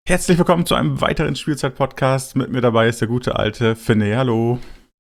Herzlich willkommen zu einem weiteren Spielzeit-Podcast. Mit mir dabei ist der gute alte Finne. Hallo.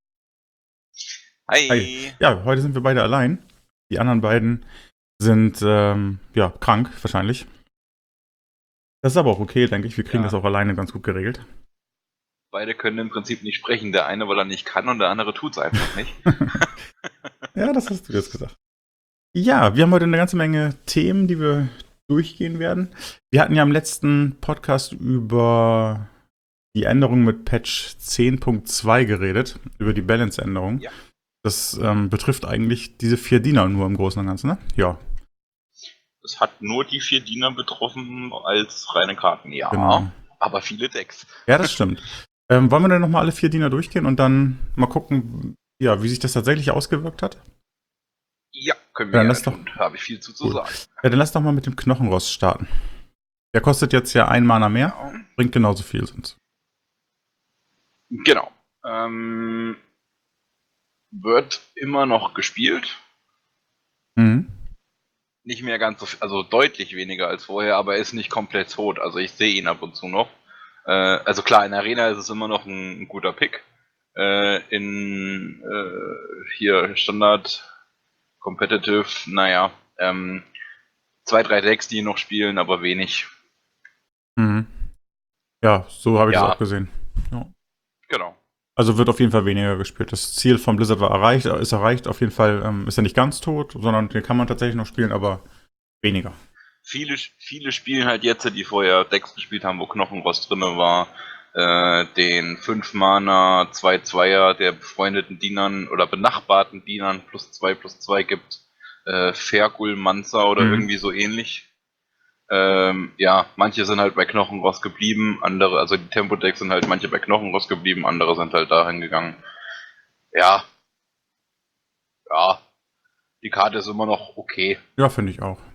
Hi. Hi. Ja, heute sind wir beide allein. Die anderen beiden sind, krank wahrscheinlich. Das ist aber auch okay, denke ich. Wir kriegen Ja. das auch alleine ganz gut geregelt. Beide können im Prinzip nicht sprechen. Der eine, weil er nicht kann, und der andere tut's einfach nicht. Ja, das hast du jetzt gesagt. Ja, wir haben heute eine ganze Menge Themen, die wir durchgehen werden. Wir hatten ja im letzten Podcast über die Änderung mit Patch 10.2 geredet, über die Balance-Änderung. Ja. Das betrifft eigentlich diese 4 Diener nur im Großen und Ganzen, ne? Ja. Es hat nur die 4 Diener betroffen als reine Karten, ja. Genau. Aber viele Decks. Ja, das stimmt. Wollen wir dann nochmal alle 4 Diener durchgehen und dann mal gucken, ja, wie sich das tatsächlich ausgewirkt hat? Ja, können Ja, wir dann gerne tun. Habe ich viel zu sagen. Ja, dann lass doch mal mit dem Knochenrost starten. Der kostet jetzt ja 1 Mana mehr, Ja. bringt genauso viel sonst. Genau. Wird immer noch gespielt. Mhm. Nicht mehr ganz so viel, also deutlich weniger als vorher, aber er ist nicht komplett tot. Also ich sehe ihn ab und zu noch. Also klar, in Arena ist es immer noch ein guter Pick. Hier Standard, Competitive, naja, 2, 3 Decks, die noch spielen, aber wenig. Mhm. Ja, so habe ich Ja. das auch gesehen. Ja. Genau. Also wird auf jeden Fall weniger gespielt. Das Ziel von Blizzard ist erreicht. Auf jeden Fall ist er nicht ganz tot, sondern den kann man tatsächlich noch spielen, aber weniger. Viele spielen halt jetzt, die vorher Decks gespielt haben, wo Knochenrost drin war, den 5 Mana 2/2er der befreundeten Dienern oder benachbarten Dienern +2/+2 gibt. Fergul Manza oder irgendwie so ähnlich. Ja, manche sind halt bei Knochenrost geblieben, andere, also die Tempo-Decks sind halt manche bei Knochenrost geblieben, andere sind halt dahin gegangen. Ja. Ja. Die Karte ist immer noch okay. Ja, finde ich auch.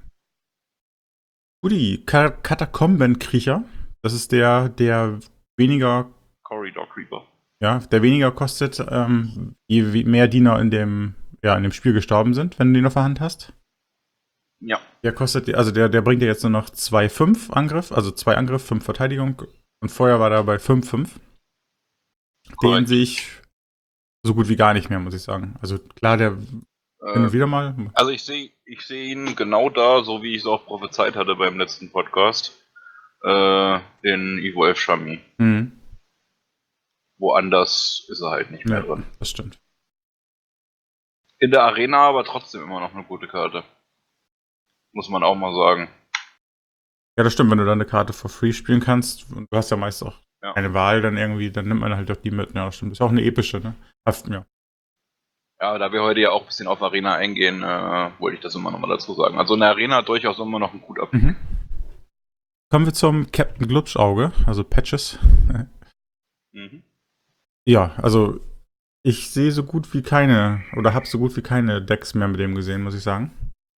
Guti, Katakombenkriecher. Das ist der weniger, Corridor Creeper. ja, der weniger kostet, je mehr Diener in dem Spiel gestorben sind, wenn du den auf der Hand hast. Ja. Der kostet, also der bringt dir jetzt nur noch 2,5 Angriff, also 2 Angriff, 5 Verteidigung. Und vorher war der bei 5,5. Den sehe ich so gut wie gar nicht mehr, muss ich sagen. Also klar, der hin und wieder mal. Also ich sehe ihn genau da, so wie ich es auch prophezeit hatte beim letzten Podcast, in Evo Elf Shami. Mhm. Woanders ist er halt nicht mehr Ja, drin. das stimmt. In der Arena aber trotzdem immer noch eine gute Karte. Muss man auch mal sagen. Ja, das stimmt, wenn du dann eine Karte for free spielen kannst, und du hast ja meist auch Ja. eine Wahl, dann irgendwie, dann nimmt man halt auch die mit. Ja, das stimmt. Ist auch eine epische, ne? Ja. Ja, da wir heute ja auch ein bisschen auf Arena eingehen, wollte ich das immer nochmal dazu sagen. Also in der Arena durchaus immer noch ein guter Pick. Mhm. Kommen wir zum Captain Glubschauge, also Patches. Mhm. Ja, also ich sehe so gut wie keine, oder habe so gut wie keine Decks mehr mit dem gesehen, muss ich sagen.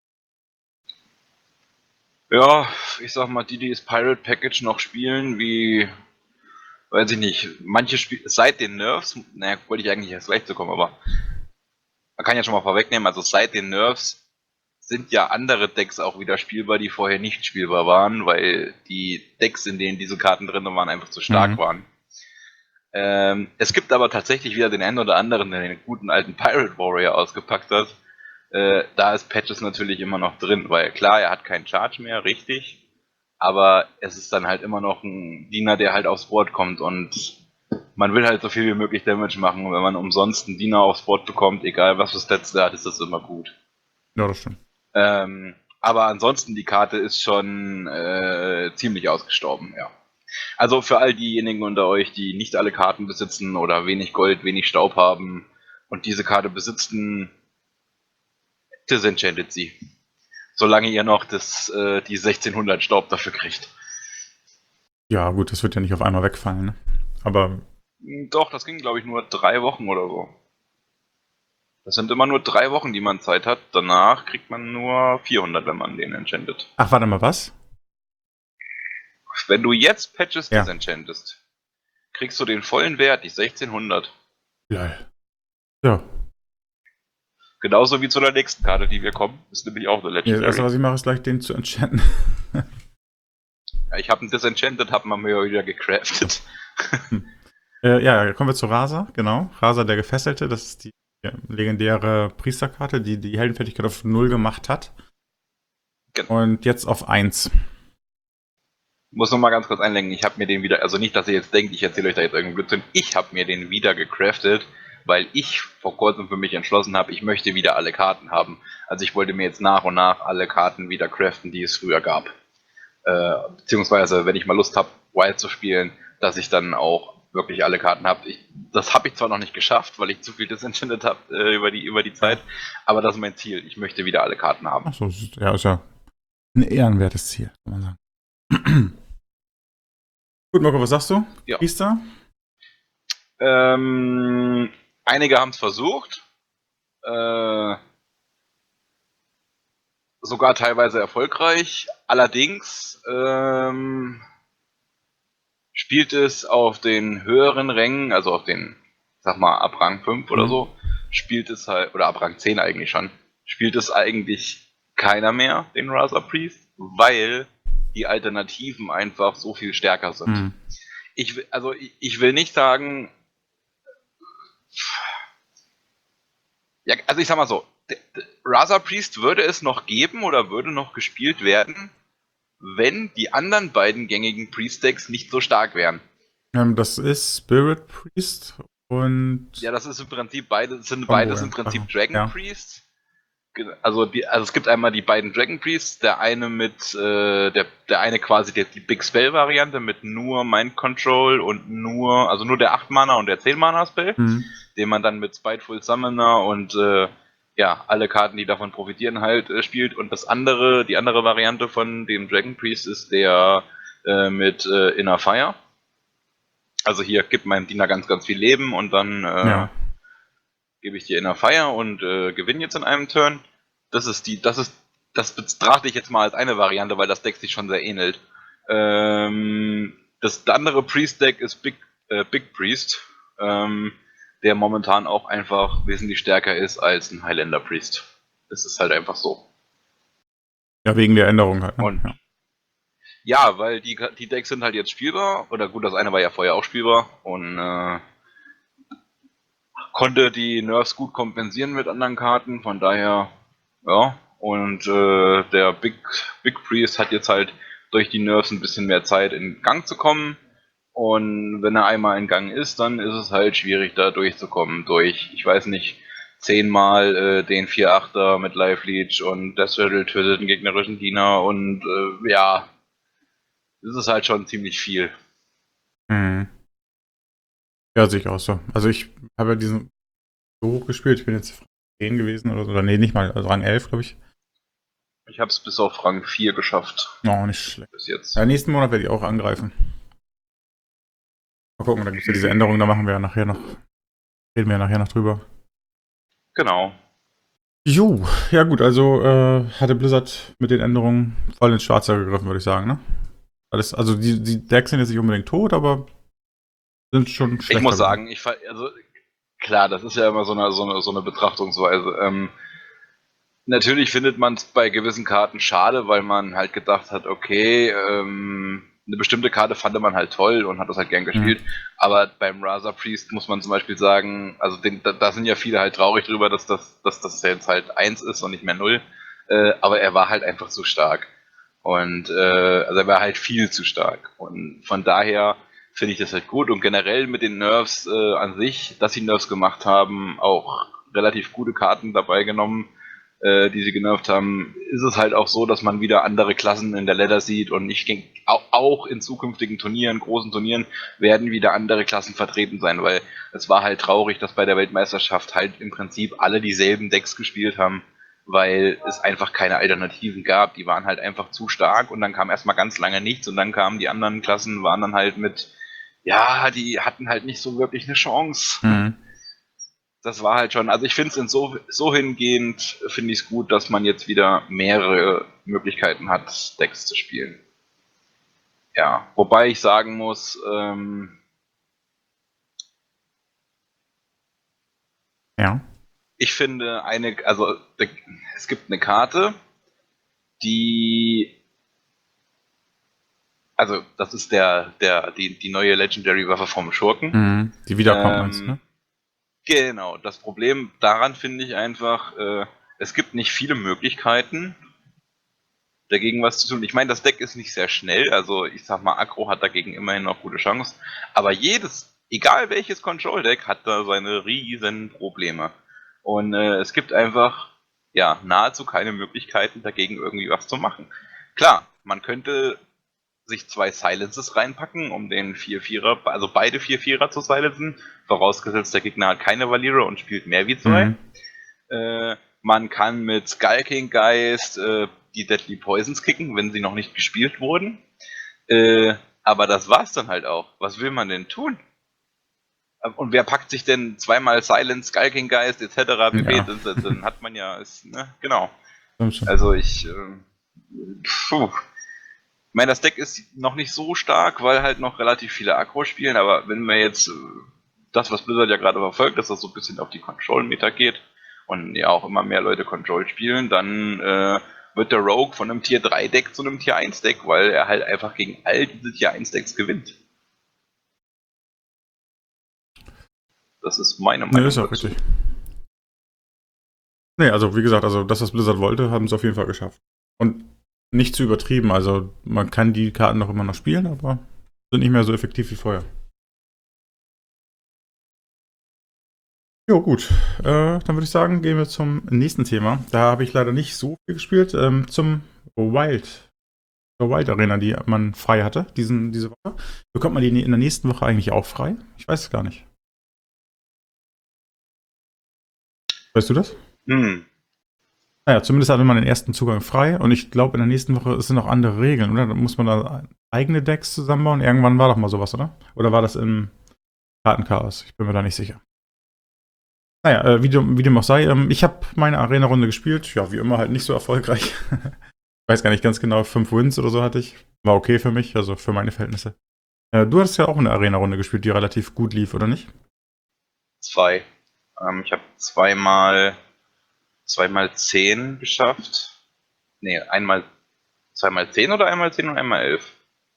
Ja, ich sag mal, die das Pirate Package noch spielen, wie, weiß ich nicht, manche Spiele, seit den Nerfs, naja, wollte ich eigentlich erst gleich zu kommen, aber man kann ja schon mal vorwegnehmen, also seit den Nerfs sind ja andere Decks auch wieder spielbar, die vorher nicht spielbar waren, weil die Decks, in denen diese Karten drin waren, einfach zu stark waren. Es gibt aber tatsächlich wieder den einen oder anderen, der den guten alten Pirate Warrior ausgepackt hat. Da ist Patches natürlich immer noch drin, weil klar, er hat keinen Charge mehr, richtig, aber es ist dann halt immer noch ein Diener, der halt aufs Board kommt, und man will halt so viel wie möglich Damage machen, und wenn man umsonst einen Diener aufs Board bekommt, egal was für Stats der hat, ist das immer gut. Ja, das stimmt. Aber ansonsten, die Karte ist schon ziemlich ausgestorben, ja. Also für all diejenigen unter euch, die nicht alle Karten besitzen oder wenig Gold, wenig Staub haben und diese Karte besitzen, disenchantet sie. Solange ihr noch die 1600 Staub dafür kriegt. Ja, gut, das wird ja nicht auf einmal wegfallen, ne? Aber Doch, das ging, glaube ich, nur 3 Wochen oder so. Das sind immer nur 3 Wochen, die man Zeit hat. Danach kriegt man nur 400, wenn man den enchantet. ach, warte mal, was? Wenn du jetzt Patches Ja. disenchantest, kriegst du den vollen Wert, die 1600. Geil. Ja. Genauso wie zu der nächsten Karte, die wir kommen. Ist nämlich auch eine Ja, das Legendary. Erste, was ich mache, ist gleich den zu enchanten. Ja, ich habe einen Disenchanted, habe man mir wieder gecraftet. Ja, kommen wir zu Rasa, genau. Rasa der Gefesselte, das ist die legendäre Priesterkarte, die die Heldenfertigkeit auf 0 gemacht hat. Genau. Und jetzt auf 1. Muss noch mal ganz kurz einlenken, ich habe mir den wieder, also nicht, dass ihr jetzt denkt, ich erzähle euch da jetzt irgendeinen Blödsinn, ich habe mir den wieder gecraftet, weil ich vor kurzem für mich entschlossen habe, ich möchte wieder alle Karten haben. Also ich wollte mir jetzt nach und nach alle Karten wieder craften, die es früher gab. Beziehungsweise, wenn ich mal Lust habe, Wild zu spielen, dass ich dann auch wirklich alle Karten habe. Das habe ich zwar noch nicht geschafft, weil ich zu viel Disenchanted habe über die Zeit, aber das ist mein Ziel. Ich möchte wieder alle Karten haben. Achso, ist ja ein ehrenwertes Ziel, kann man sagen. Gut, Marco, was sagst du? Ja. Priester? Einige haben es versucht. Sogar teilweise erfolgreich. Allerdings spielt es auf den höheren Rängen, also auf den, sag mal, ab Rang 5 oder so, spielt es halt, oder ab Rang 10 eigentlich schon, spielt es eigentlich keiner mehr, den Rasa Priest, weil die Alternativen einfach so viel stärker sind. Ich will nicht sagen, ja, also ich sag mal so, Rasa Priest würde es noch geben oder würde noch gespielt werden, wenn die anderen beiden gängigen Priest-Decks nicht so stark wären. Das ist Spirit Priest und Ja, das ist im Prinzip beides Combo, im Prinzip also, Dragon ja. Priests. Also es gibt einmal die beiden Dragon Priests, der eine mit der eine quasi die Big Spell Variante mit nur Mind Control und nur der 8 Mana und der 10 Mana Spell, den man dann mit Spiteful Summoner und ja, alle Karten, die davon profitieren, halt spielt. Und die andere Variante von dem Dragon Priest ist der mit Inner Fire. Also hier gibt meinem Diener ganz, ganz viel Leben und dann gebe ich dir Inner Fire und gewinne jetzt in einem Turn. Das betrachte ich jetzt mal als eine Variante, weil das Deck sich schon sehr ähnelt. Das andere Priest-Deck ist Big Priest, der momentan auch einfach wesentlich stärker ist als ein Highlander Priest. Das ist halt einfach so. Ja, wegen der Änderung halt. Ne? Und ja, weil die Decks sind halt jetzt spielbar. Oder gut, das eine war ja vorher auch spielbar. Und konnte die Nerfs gut kompensieren mit anderen Karten. Von daher, ja. Und der Big Priest hat jetzt halt durch die Nerfs ein bisschen mehr Zeit in Gang zu kommen. Und wenn er einmal in Gang ist, dann ist es halt schwierig, da durchzukommen. Durch, ich weiß nicht, 10-mal den 4-8er mit Life Leech und Death Rattle tötet den gegnerischen Diener und ja, das ist halt schon ziemlich viel. Ja, sehe ich auch so. Also ich habe ja diesen so hoch gespielt, ich bin jetzt 10 gewesen oder so. Oder nee, nicht mal, also Rang 11, glaube ich. Ich habe es bis auf Rang 4 geschafft. Oh, nicht schlecht. Bis jetzt. Ja, nächsten Monat werde ich auch angreifen. Mal gucken, da gibt es ja diese Änderung, da machen wir ja nachher noch, reden wir ja nachher noch drüber. Genau. Jo, ja gut, also hatte Blizzard mit den Änderungen voll ins Schwarze gegriffen, würde ich sagen, ne? Also die Decks sind jetzt nicht unbedingt tot, aber sind schon schlechter. Ich muss sagen, also klar, das ist ja immer so eine Betrachtungsweise. Natürlich findet man es bei gewissen Karten schade, weil man halt gedacht hat, okay, eine bestimmte Karte fand man halt toll und hat das halt gern gespielt. Aber beim Rasa Priest muss man zum Beispiel sagen, also da sind ja viele halt traurig drüber, dass das jetzt halt 1 ist und nicht mehr 0. Aber er war halt einfach zu stark. Und also er war halt viel zu stark. Und von daher finde ich das halt gut. Und generell mit den Nerfs an sich, dass sie Nerfs gemacht haben, auch relativ gute Karten dabei genommen, die sie genervt haben, ist es halt auch so, dass man wieder andere Klassen in der Ladder sieht und ich denke, auch in zukünftigen Turnieren, großen Turnieren, werden wieder andere Klassen vertreten sein, weil es war halt traurig, dass bei der Weltmeisterschaft halt im Prinzip alle dieselben Decks gespielt haben, weil es einfach keine Alternativen gab. Die waren halt einfach zu stark und dann kam erstmal ganz lange nichts und dann kamen die anderen Klassen, waren dann halt ja, die hatten halt nicht so wirklich eine Chance. Das war halt schon, also ich finde es so hingehend, finde ich es gut, dass man jetzt wieder mehrere Möglichkeiten hat, Decks zu spielen. Ja, wobei ich sagen muss, Ja. ich finde es gibt eine Karte, die, Also, das ist die neue Legendary-Waffe vom Schurken. Mhm. Die wiederkommt, meinst du, ne? Genau. Das Problem daran finde ich einfach, es gibt nicht viele Möglichkeiten, dagegen was zu tun. Ich meine, das Deck ist nicht sehr schnell, also ich sag mal, Aggro hat dagegen immerhin noch gute Chance, aber egal welches Control-Deck, hat da seine riesen Probleme. Und es gibt einfach, ja, nahezu keine Möglichkeiten, dagegen irgendwie was zu machen. Klar, man könnte sich 2 Silences reinpacken, um den 4-4er, also beide 4-4er zu silenzen, vorausgesetzt der Gegner hat keine Valiere und spielt mehr wie 2. Mhm. Man kann mit Skulking Geist die Deadly Poisons kicken, wenn sie noch nicht gespielt wurden. Aber das war's dann halt auch. Was will man denn tun? Und wer packt sich denn zweimal Silence, Skulking Geist etc. pp? Ja. Dann hat man ja, genau. Stimmt schon. Also ich meine, das Deck ist noch nicht so stark, weil halt noch relativ viele Aggro spielen, aber wenn wir jetzt das, was Blizzard ja gerade verfolgt, dass das so ein bisschen auf die Control-Meta geht und ja auch immer mehr Leute Control spielen, dann wird der Rogue von einem Tier 3 Deck zu einem Tier 1 Deck, weil er halt einfach gegen all diese Tier 1 Decks gewinnt. Das ist meine Meinung. Ne, ist auch dazu. richtig. Ne, also wie gesagt, also das, was Blizzard wollte, haben sie auf jeden Fall geschafft. Und nicht zu übertrieben, also man kann die Karten noch immer noch spielen, aber sind nicht mehr so effektiv wie vorher. Jo, gut. Dann würde ich sagen, gehen wir zum nächsten Thema. Da habe ich leider nicht so viel gespielt. Zum zur Wild Arena, die man frei hatte, diese Woche. Bekommt man die in der nächsten Woche eigentlich auch frei? Ich weiß es gar nicht. Weißt du das? Naja, zumindest hatte man den ersten Zugang frei und ich glaube, in der nächsten Woche sind noch andere Regeln, oder? Da muss man da eigene Decks zusammenbauen. Irgendwann war doch mal sowas, oder? Oder war das im Kartenchaos? Ich bin mir da nicht sicher. Naja, wie dem auch sei, ich habe meine Arena-Runde gespielt. Ja, wie immer halt nicht so erfolgreich. Ich weiß gar nicht ganz genau, 5 Wins oder so hatte ich. War okay für mich, also für meine Verhältnisse. Du hattest ja auch eine Arena-Runde gespielt, die relativ gut lief, oder nicht? 2. Ich habe zweimal 10 geschafft. Nee, zweimal 10 oder einmal 10 und einmal 11?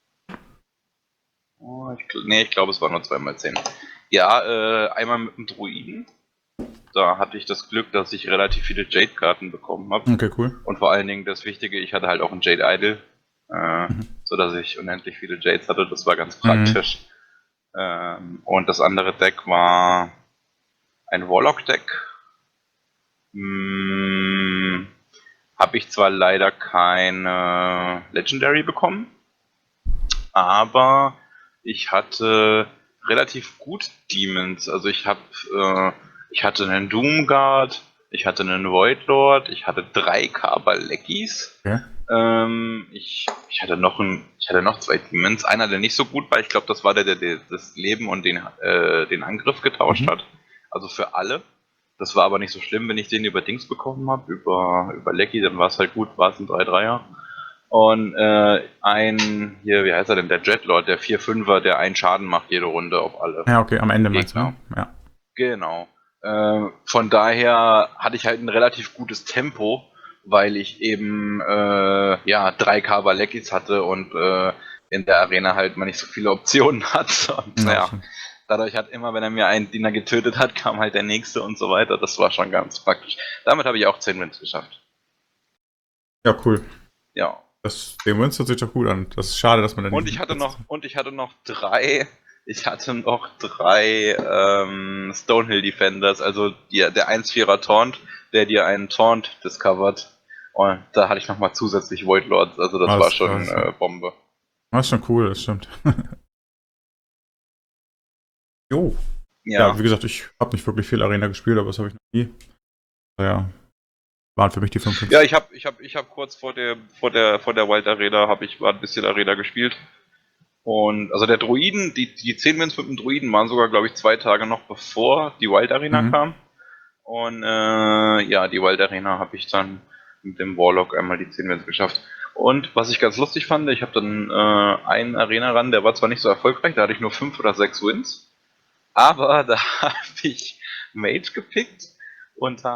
Oh, ich glaube, es war nur zweimal 10. Ja, einmal mit dem Druiden. Da hatte ich das Glück, dass ich relativ viele Jade-Karten bekommen habe. Okay, cool. Und vor allen Dingen das Wichtige, ich hatte halt auch einen Jade Idol, sodass ich unendlich viele Jades hatte. Das war ganz praktisch. Und das andere Deck war ein Warlock-Deck. Habe ich zwar leider keine Legendary bekommen, aber ich hatte relativ gut Demons. Also ich hatte einen Doomguard, ich hatte einen Voidlord, ich hatte 3 Kabalekis. Okay. Ich hatte noch 2 Demons. Einer, der nicht so gut war, ich glaube, das war der das Leben und den Angriff getauscht hat. Also für alle. Das war aber nicht so schlimm, wenn ich den über Dings bekommen habe, über Lecky, dann war es halt gut, war es ein 3-3er. Und wie heißt er denn, der Jetlord, der 4-5er, der einen Schaden macht jede Runde auf alle. Ja, okay, am Ende meinst du, Gegner. ne? Ja. Genau. Von daher hatte ich halt ein relativ gutes Tempo, weil ich eben 3 Kabalekis hatte und in der Arena halt man nicht so viele Optionen hat. Und dadurch hat immer, wenn er mir einen Diener getötet hat, kam halt der nächste und so weiter. Das war schon ganz praktisch. Damit habe ich auch 10 Wins geschafft. Ja, cool. Ja. 10 Wins hört sich doch gut an. Das ist schade, dass man da nicht. Und ich hatte noch 3 Stonehill Defenders, also der 1-4er Taunt, der dir einen Taunt discovert. Und da hatte ich nochmal zusätzlich Void Lords, also das war schon Bombe. Das ist schon cool, das stimmt. Jo. Ja, wie gesagt, ich habe nicht wirklich viel Arena gespielt, aber das habe ich noch nie. Ja, waren für mich die 5 Wins. Ja, ich hab kurz vor der Wild Arena war ein bisschen Arena gespielt. Und also der Druiden, die 10 Wins mit dem Druiden waren sogar, glaube ich, 2 Tage noch bevor die Wild Arena kam. Und die Wild Arena habe ich dann mit dem Warlock einmal die 10 Wins geschafft. Und was ich ganz lustig fand, ich habe dann einen Arena-Run, der war zwar nicht so erfolgreich, da hatte ich nur 5 oder 6 Wins, aber da habe ich Mage gepickt und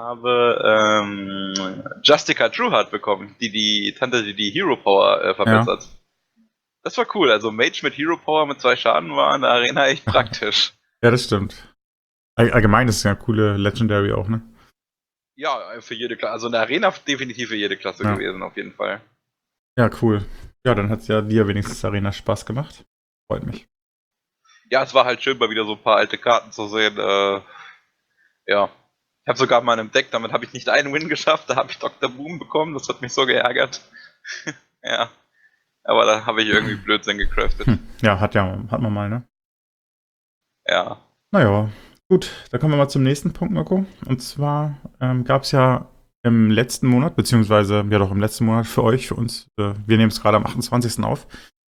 habe Justica Trueheart bekommen, die Tante, die Hero Power verbessert. Das war cool. Also Mage mit Hero Power mit 2 Schaden war in der Arena echt praktisch. Ja, das stimmt. Allgemein ist es ja eine coole Legendary auch, ne? Ja, für jede Klasse. Also in der Arena definitiv für jede Klasse gewesen, auf jeden Fall. Ja, cool. Ja, dann hat es ja dir wenigstens Arena Spaß gemacht. Freut mich. Ja, es war halt schön, mal wieder so ein paar alte Karten zu sehen. Ja. Ich habe sogar mal in einem Deck, damit habe ich nicht einen Win geschafft, da habe ich Dr. Boom bekommen, das hat mich so geärgert. Ja. Aber da habe ich irgendwie Blödsinn gecraftet. Ja, hat man mal, ne? Ja. Naja, gut, da kommen wir mal zum nächsten Punkt, Mirko. Und zwar gab es ja im letzten Monat, beziehungsweise ja doch im letzten Monat für euch, für uns, wir nehmen es gerade am 28. auf,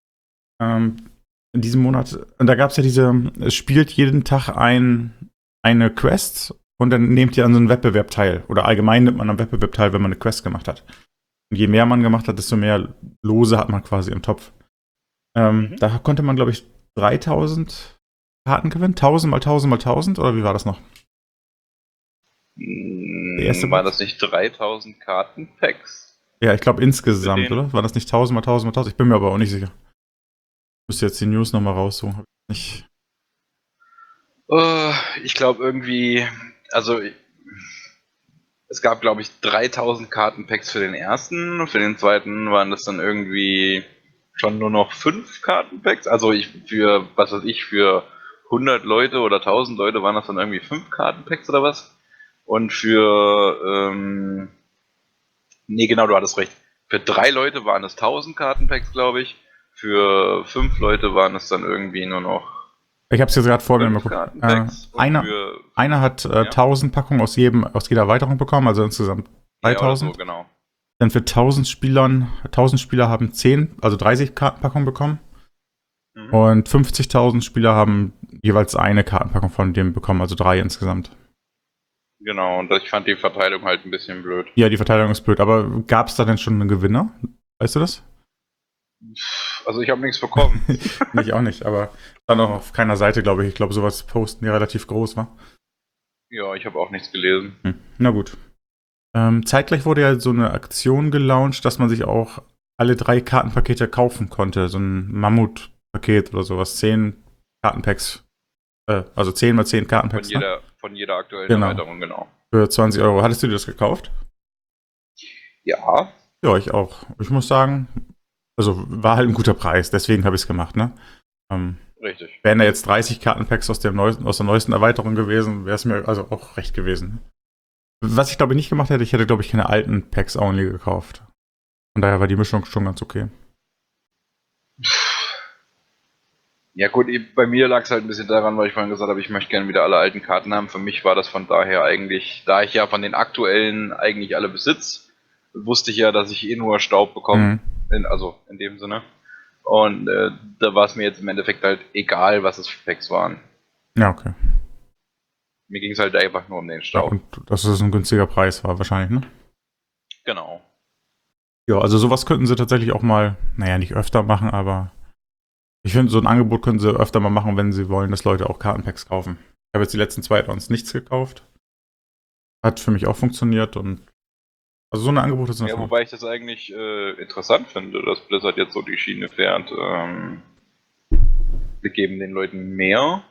in diesem Monat, und da gab es ja es spielt jeden Tag eine Quest und dann nehmt ihr an so einem Wettbewerb teil. Oder allgemein nimmt man am Wettbewerb teil, wenn man eine Quest gemacht hat. Und je mehr man gemacht hat, desto mehr Lose hat man quasi im Topf. Da konnte man, glaube ich, 3000 Karten gewinnen? 1000 mal 1000 mal 1000? Oder wie war das noch? Waren das nicht 3000 Kartenpacks? Ja, ich glaube insgesamt, oder? War das nicht 1000 mal 1000 mal 1000? Ich bin mir aber auch nicht sicher. Ich müsste jetzt die News nochmal raussuchen. Hab ich nicht. Ich glaube irgendwie, also es gab, glaube ich, 3000 Kartenpacks für den ersten. Für den zweiten waren das dann irgendwie schon nur noch 5 Kartenpacks. Also für 100 Leute oder 1000 Leute waren das dann irgendwie 5 Kartenpacks oder was. Und nee, genau, du hattest recht. Für 3 Leute waren es 1000 Kartenpacks, glaube ich. Für 5 Leute waren es dann irgendwie nur noch. Ich habe es jetzt gerade vor mir mal gucken. Einer hat 1000 Packungen aus jeder Erweiterung bekommen, also insgesamt 3000. Ja, so, genau. Dann für 1000 Spieler haben 30 Kartenpackungen bekommen. Und 50.000 Spieler haben jeweils eine Kartenpackung von dem bekommen, also 3 insgesamt. Genau, und ich fand die Verteilung halt ein bisschen blöd. Ja, die Verteilung ist blöd, aber gab es da denn schon einen Gewinner? Weißt du das? Also ich habe nichts bekommen. Ich auch nicht, aber dann auch auf keiner Seite, glaube ich. Ich glaube, sowas posten ja relativ groß, war. Ja, ich habe auch nichts gelesen. Na gut. Zeitgleich wurde ja so eine Aktion gelauncht, dass man sich auch alle 3 Kartenpakete kaufen konnte. So ein Mammut-Paket oder sowas. 10 Kartenpacks. Also 10 mal 10 Kartenpacks. Von jeder aktuellen Erweiterung, genau. Für 20 Euro. Hattest du dir das gekauft? Ja. Ja, ich auch. Ich muss sagen, also war halt ein guter Preis, deswegen habe ich es gemacht, ne? Richtig. Wären da jetzt 30 Kartenpacks aus der neuesten Erweiterung gewesen, wäre es mir also auch recht gewesen. Was ich glaube ich nicht gemacht hätte, ich hätte glaube ich keine alten Packs only gekauft. Von daher war die Mischung schon ganz okay. Ja gut, bei mir lag es halt ein bisschen daran, weil ich vorhin gesagt habe, ich möchte gerne wieder alle alten Karten haben. Für mich war das von daher eigentlich, da ich ja von den aktuellen eigentlich alle besitze, wusste ich ja, dass ich nur Staub bekomme. Also in dem Sinne. Und da war es mir jetzt im Endeffekt halt egal, was es für Packs waren. Ja, okay. Mir ging es halt einfach nur um den Staub. Ja, und dass es ein günstiger Preis war wahrscheinlich, ne? Genau. Ja, also sowas könnten sie tatsächlich auch mal, naja, nicht öfter machen, aber ich finde, so ein Angebot können sie öfter mal machen, wenn sie wollen, dass Leute auch Kartenpacks kaufen. Ich habe jetzt die letzten 2 Add-ons nichts gekauft. Hat für mich auch funktioniert und also so eine Angebote sind ja, wobei ich das eigentlich interessant finde, dass Blizzard jetzt so die Schiene fährt. Wir geben den Leuten mehr.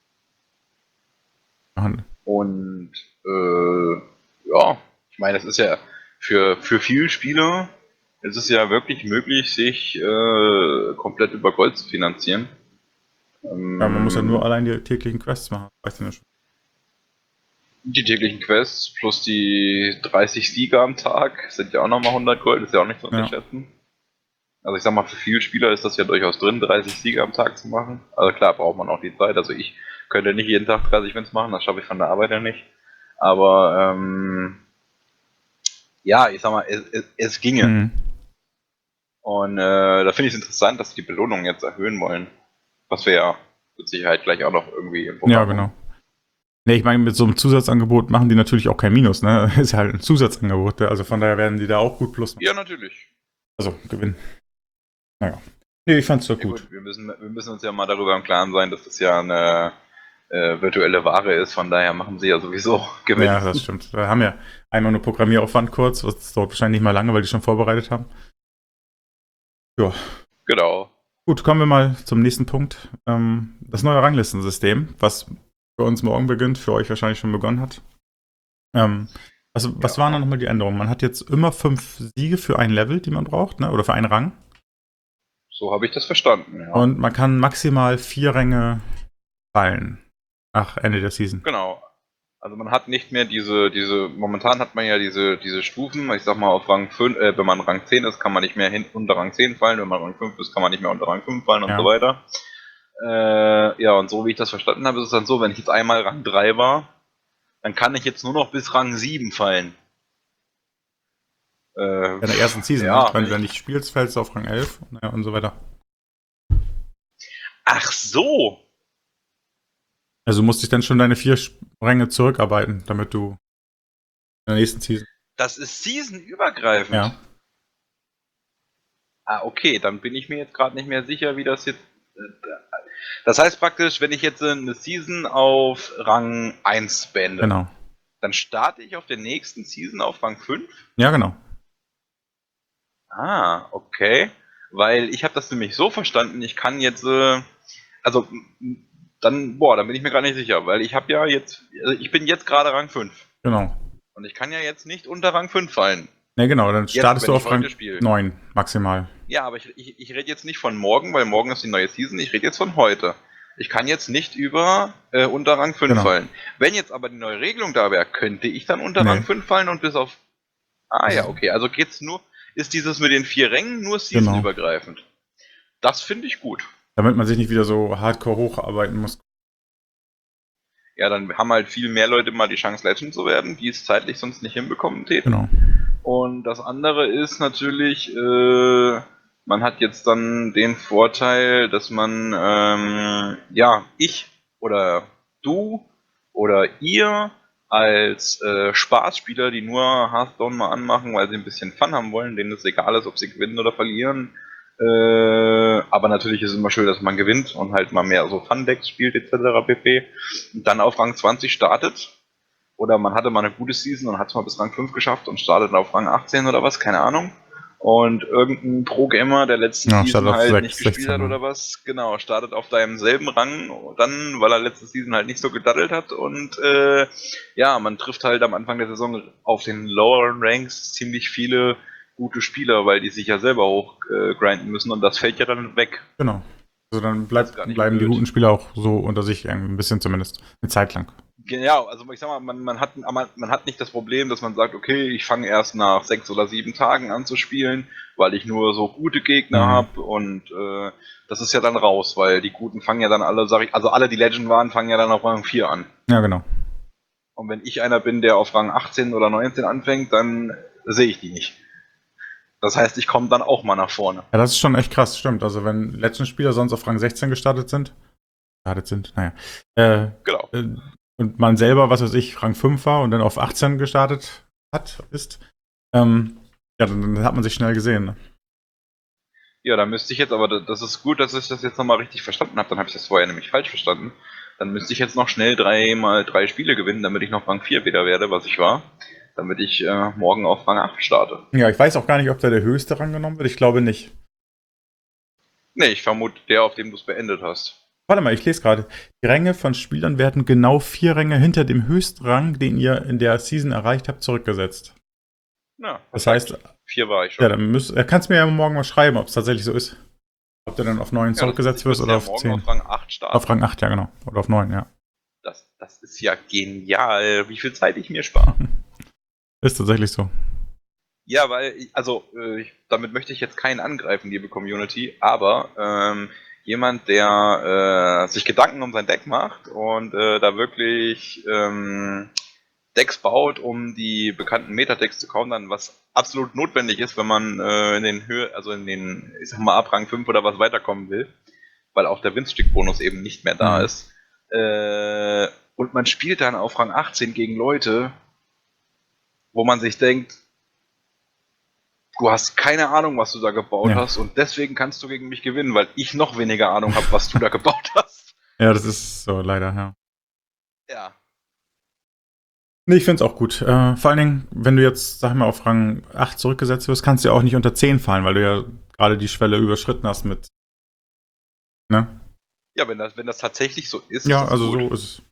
Und ja, ich meine, es ist ja für viele Spieler, es ist ja wirklich möglich, sich komplett über Gold zu finanzieren. Ja, man muss ja nur allein die täglichen Quests machen. Weißt du nicht. Die täglichen Quests plus die 30 Siege am Tag sind ja auch nochmal 100 Gold, ist ja auch nicht zu unterschätzen. Ja. Also ich sag mal, für viele Spieler ist das ja durchaus drin, 30 Siege am Tag zu machen. Also klar, braucht man auch die Zeit. Also ich könnte nicht jeden Tag 30 Wins machen, das schaffe ich von der Arbeit ja nicht. Aber ja, ich sag mal, es ginge. Und da finde ich es interessant, dass die Belohnung jetzt erhöhen wollen. Was wir ja mit Sicherheit gleich auch noch irgendwie im Programm haben. Ja, genau. Ne, ich meine, mit so einem Zusatzangebot machen die natürlich auch kein Minus, ne? Ist halt ein Zusatzangebot, also von daher werden die da auch gut plus machen. Ja, natürlich. Also, gewinnen. Naja. Nee, ich fand's doch gut. Wir müssen uns ja mal darüber im Klaren sein, dass das ja eine virtuelle Ware ist, von daher machen sie ja sowieso Gewinn. Ja, das stimmt. Wir haben ja einmal nur Programmieraufwand kurz, was dauert wahrscheinlich nicht mal lange, weil die schon vorbereitet haben. Ja. Genau. Gut, kommen wir mal zum nächsten Punkt. Das neue Ranglistensystem, was für uns morgen beginnt, für euch wahrscheinlich schon begonnen hat. Was waren da nochmal die Änderungen? Man hat jetzt immer 5 Siege für ein Level, die man braucht, ne? Oder für einen Rang. So habe ich das verstanden, ja. Und man kann maximal 4 Ränge fallen nach Ende der Season. Genau. Also man hat nicht mehr momentan hat man ja diese Stufen, ich sag mal auf Rang 5, wenn man Rang 10 ist, kann man nicht mehr unter Rang 10 fallen, wenn man Rang 5 ist, kann man nicht mehr unter Rang 5 fallen und so weiter. Ja, und so wie ich das verstanden habe, ist es dann so, wenn ich jetzt einmal Rang 3 war, dann kann ich jetzt nur noch bis Rang 7 fallen. In der ersten Season, ja, ne? Wenn du nicht spielst, fällst du auf Rang 11 und so weiter. Ach so! Also musst dich dann schon deine 4 Ränge zurückarbeiten, damit du in der nächsten Season... Das ist seasonübergreifend? Ja. Ah, okay, dann bin ich mir jetzt gerade nicht mehr sicher, wie das jetzt... Das heißt praktisch, wenn ich jetzt eine Season auf Rang 1 beende, Genau. dann starte ich auf der nächsten Season auf Rang 5? Ja, genau. Ah, okay. Weil ich habe das nämlich so verstanden, ich kann jetzt... dann bin ich mir gar nicht sicher, weil ich habe ja jetzt... Also ich bin jetzt gerade Rang 5. Genau. Und ich kann ja jetzt nicht unter Rang 5 fallen. Ne, genau, dann startest du auf Rang 9 maximal. Ja, aber ich rede jetzt nicht von morgen, weil morgen ist die neue Season, ich rede jetzt von heute. Ich kann jetzt nicht unter Rang 5 fallen. Wenn jetzt aber die neue Regelung da wäre, könnte ich dann unter Rang 5 fallen und bis auf... Ah ja, okay, also geht's nur... Ist dieses mit den 4 Rängen nur seasonübergreifend? Das finde ich gut. Damit man sich nicht wieder so hardcore hocharbeiten muss. Ja, dann haben halt viel mehr Leute mal die Chance, Legend zu werden, die es zeitlich sonst nicht hinbekommen täten. Genau. Und das andere ist natürlich, man hat jetzt dann den Vorteil, dass man, ich oder du oder ihr als Spaßspieler, die nur Hearthstone mal anmachen, weil sie ein bisschen Fun haben wollen, denen es egal ist, ob sie gewinnen oder verlieren. Aber natürlich ist es immer schön, dass man gewinnt und halt mal mehr so Fun-Decks spielt etc. pp. Und dann auf Rang 20 startet. Oder man hatte mal eine gute Season und hat es mal bis Rang 5 geschafft und startet auf Rang 18 oder was, keine Ahnung. Und irgendein Pro-Gamer, der letzte Season halt 6, nicht gespielt 16, hat oder was, genau, startet auf deinem selben Rang dann, weil er letzte Season halt nicht so gedaddelt hat. Und man trifft halt am Anfang der Saison auf den loweren Ranks ziemlich viele gute Spieler, weil die sich ja selber hoch grinden müssen und das fällt ja dann weg. Genau. Also dann bleiben die guten Spieler auch so unter sich, ein bisschen zumindest, eine Zeit lang. Genau, also ich sag mal, man hat nicht das Problem, dass man sagt, okay, ich fange erst nach 6 oder 7 Tagen an zu spielen, weil ich nur so gute Gegner habe und das ist ja dann raus, weil die Guten fangen ja dann alle, alle die Legend waren, fangen ja dann auf Rang 4 an. Ja, genau. Und wenn ich einer bin, der auf Rang 18 oder 19 anfängt, dann sehe ich die nicht. Das heißt, ich komme dann auch mal nach vorne. Ja, das ist schon echt krass, stimmt. Also wenn Legend-Spieler sonst auf Rang 16 gestartet sind, genau. Und man selber, was weiß ich, Rang 5 war und dann auf 18 gestartet dann hat man sich schnell gesehen. Ne? Ja, da müsste ich jetzt, aber das ist gut, dass ich das jetzt nochmal richtig verstanden habe, dann habe ich das vorher nämlich falsch verstanden. Dann müsste ich jetzt noch schnell 3 mal 3 Spiele gewinnen, damit ich noch Rang 4 wieder werde, was ich war. Damit ich morgen auf Rang 8 starte. Ja, ich weiß auch gar nicht, ob da der höchste Rang genommen wird. Ich glaube nicht. Nee, ich vermute der, auf dem du es beendet hast. Warte mal, ich lese gerade. Die Ränge von Spielern werden genau 4 Ränge hinter dem Höchstrang, den ihr in der Season erreicht habt, zurückgesetzt. Ja, das heißt, 4 war ich schon. Ja, dann kannst du mir ja morgen mal schreiben, ob es tatsächlich so ist. Ob du dann auf 9 zurückgesetzt wirst oder auf 10. Auf Rang 8 starten. Auf Rang 8, ja genau. Oder auf 9, ja. Das ist ja genial, wie viel Zeit ich mir spare. Ist tatsächlich so. Ja, weil, damit möchte ich jetzt keinen angreifen, liebe Community, aber jemand, der sich Gedanken um sein Deck macht und da wirklich Decks baut, um die bekannten Metadecks zu countern, was absolut notwendig ist, wenn man ich sag mal ab Rang 5 oder was weiterkommen will, weil auch der Windstick-Bonus eben nicht mehr da ist. Und man spielt dann auf Rang 18 gegen Leute, wo man sich denkt, du hast keine Ahnung, was du da gebaut hast und deswegen kannst du gegen mich gewinnen, weil ich noch weniger Ahnung habe, was du da gebaut hast. Ja, das ist so, leider, ja. Ja. Nee, ich finde es auch gut. Vor allen Dingen, wenn du jetzt, sag mal, auf Rang 8 zurückgesetzt wirst, kannst du ja auch nicht unter 10 fallen, weil du ja gerade die Schwelle überschritten hast mit Ne? Ja, wenn das tatsächlich so ist, Ja, ist das also gut. so ist es.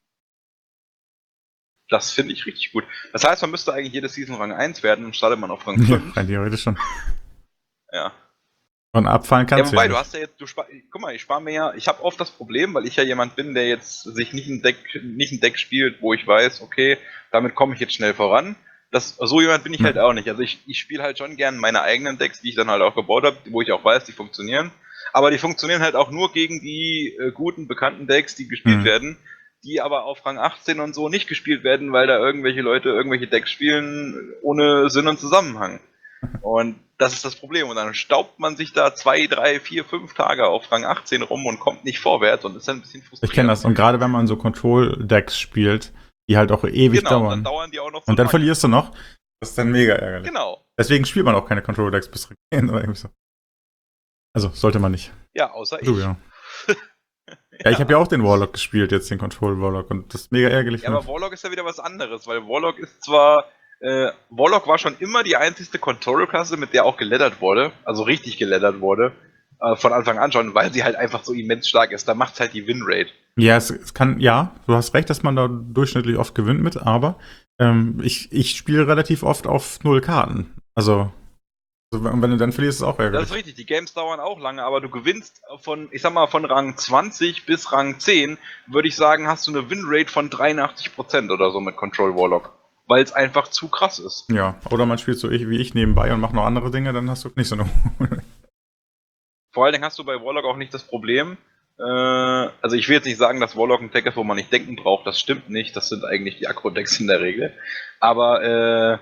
Das finde ich richtig gut. Das heißt, man müsste eigentlich jede Season Rang 1 werden und startet man auf Rang Ja, 5. rein theoretisch schon. Ja. Und abfallen Ja, kannst du ja wobei, du nicht. hast ja jetzt, guck mal, ich spare mir ja, ich habe oft das Problem, weil ich ja jemand bin, der jetzt sich nicht ein Deck spielt, wo ich weiß, okay, damit komme ich jetzt schnell voran. So jemand bin ich halt Ne. auch nicht. Also ich spiele halt schon gern meine eigenen Decks, die ich dann halt auch gebaut habe, wo ich auch weiß, die funktionieren. Aber die funktionieren halt auch nur gegen die guten, bekannten Decks, die gespielt Hm. werden, die aber auf Rang 18 und so nicht gespielt werden, weil da irgendwelche Leute irgendwelche Decks spielen ohne Sinn und Zusammenhang. Und das ist das Problem. Und dann staubt man sich da 2, 3, 4, 5 Tage auf Rang 18 rum und kommt nicht vorwärts und ist dann ein bisschen Ich kenne frustrierend. das. Und gerade wenn man so Control-Decks spielt, die halt auch ewig Genau, und dann dauern. dauern die auch noch so Und dann lange. verlierst du noch. Das ist dann mega ärgerlich. Genau. Deswegen spielt man auch keine Control-Decks bis Rang 10 oder irgendwie so. Also, sollte man nicht. Ja, außer Du, ich. ja. Ja, ich habe ja auch den Warlock gespielt, jetzt den Control-Warlock. Und das ist mega ärgerlich. Ja, aber Warlock ist ja wieder was anderes, weil Warlock ist zwar. Warlock war schon immer die einzigste Control-Klasse, mit der auch geleddert wurde. Also richtig geleddert wurde. Von Anfang an schon, weil sie halt einfach so immens stark ist. Da macht's halt die Winrate. Ja, es kann, ja, du hast recht, dass man da durchschnittlich oft gewinnt mit, aber ich spiele relativ oft auf 0 Karten. Also wenn du dann verlierst, ist es auch Das ärgerlich. ist richtig, die Games dauern auch lange, aber du gewinnst von, ich sag mal, von Rang 20 bis Rang 10, würde ich sagen, hast du eine Winrate von 83% oder so mit Control Warlock. Weil es einfach zu krass ist. Ja, oder man spielt so wie ich nebenbei und macht noch andere Dinge, dann hast du nicht so eine. Vor allen Dingen hast du bei Warlock auch nicht das Problem, also ich will jetzt nicht sagen, dass Warlock ein Deck ist, wo man nicht denken braucht, das stimmt nicht, das sind eigentlich die Aggro-Decks in der Regel. Aber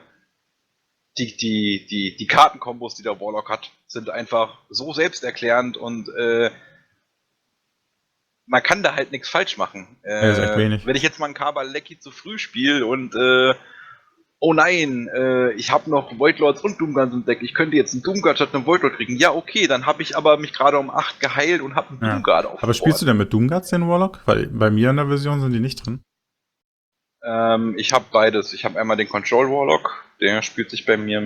die Kartenkombos, die der Warlock hat, sind einfach so selbsterklärend und man kann da halt nichts falsch machen. Ja, ist echt wenig. Wenn ich jetzt mal einen Kabaleki zu früh spiele und oh nein, ich habe noch Voidlords und Doomguns im Deck, ich könnte jetzt einen Doomguard statt einem Voidlord kriegen. Ja, okay, dann habe ich aber mich gerade um 8 geheilt und habe einen Ja. Doomguard auf Aber spielst du denn mit Doomguards den Warlock? Weil bei mir in der Version sind die nicht drin. Ich habe beides. Ich habe einmal den Control Warlock, der spielt sich bei mir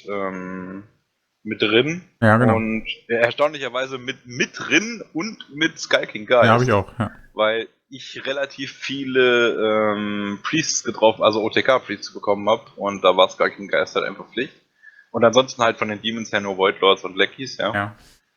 mit drin. Ja, genau. Und erstaunlicherweise mit drin und mit Sky King Ja, Geist. habe ich auch, ja. Weil ich relativ viele Priests getroffen, also OTK-Priests bekommen habe und da war Sky King Geist halt einfach Pflicht. Und ansonsten halt von den Demons her nur Voidlords und Leckies, ja. Ja.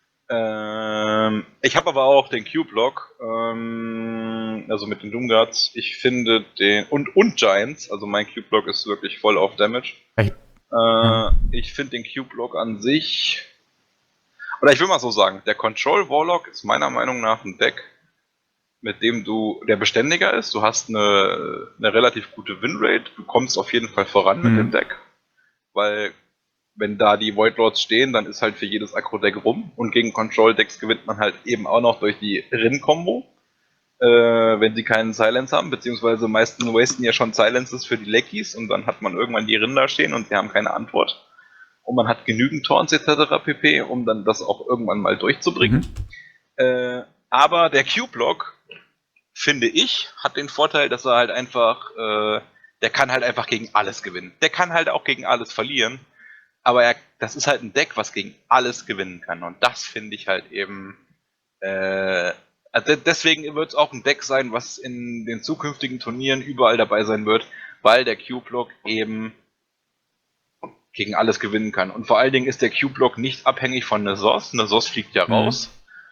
Ich habe aber auch den Q-Block, also mit den Doomguards. Ich finde den. Und Giants, also mein Q-Block ist wirklich voll auf Damage. Echt? Ja. Ich finde den Q-Block an sich. Oder ich will mal so sagen, der Control Warlock ist meiner Meinung nach ein Deck, mit dem der beständiger ist. Du hast eine relativ gute Winrate, du kommst auf jeden Fall voran mit dem Deck. Weil wenn da die Voidlords stehen, dann ist halt für jedes Aggro-Deck rum. Und gegen Control-Decks gewinnt man halt eben auch noch durch die Rin-Kombo, wenn sie keinen Silence haben, beziehungsweise meistens wasten ja schon Silences für die Leckies und dann hat man irgendwann die Rin da stehen und sie haben keine Antwort. Und man hat genügend Taunts etc. pp., um dann das auch irgendwann mal durchzubringen. Aber der Q-Block, finde ich, hat den Vorteil, dass er halt einfach, der kann halt einfach gegen alles gewinnen. Der kann halt auch gegen alles verlieren. Aber das ist halt ein Deck, was gegen alles gewinnen kann. Und das finde ich halt eben. Also deswegen wird es auch ein Deck sein, was in den zukünftigen Turnieren überall dabei sein wird, weil der Q-Block eben gegen alles gewinnen kann. Und vor allen Dingen ist der Q-Block nicht abhängig von einer SOS. Eine SOS fliegt ja raus.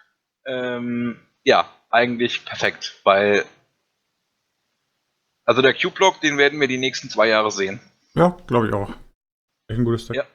Ja, eigentlich perfekt, weil. Also der Q-Block, den werden wir die nächsten 2 Jahre sehen. Ja, glaube ich auch. Echt ein gutes Deck. Ja.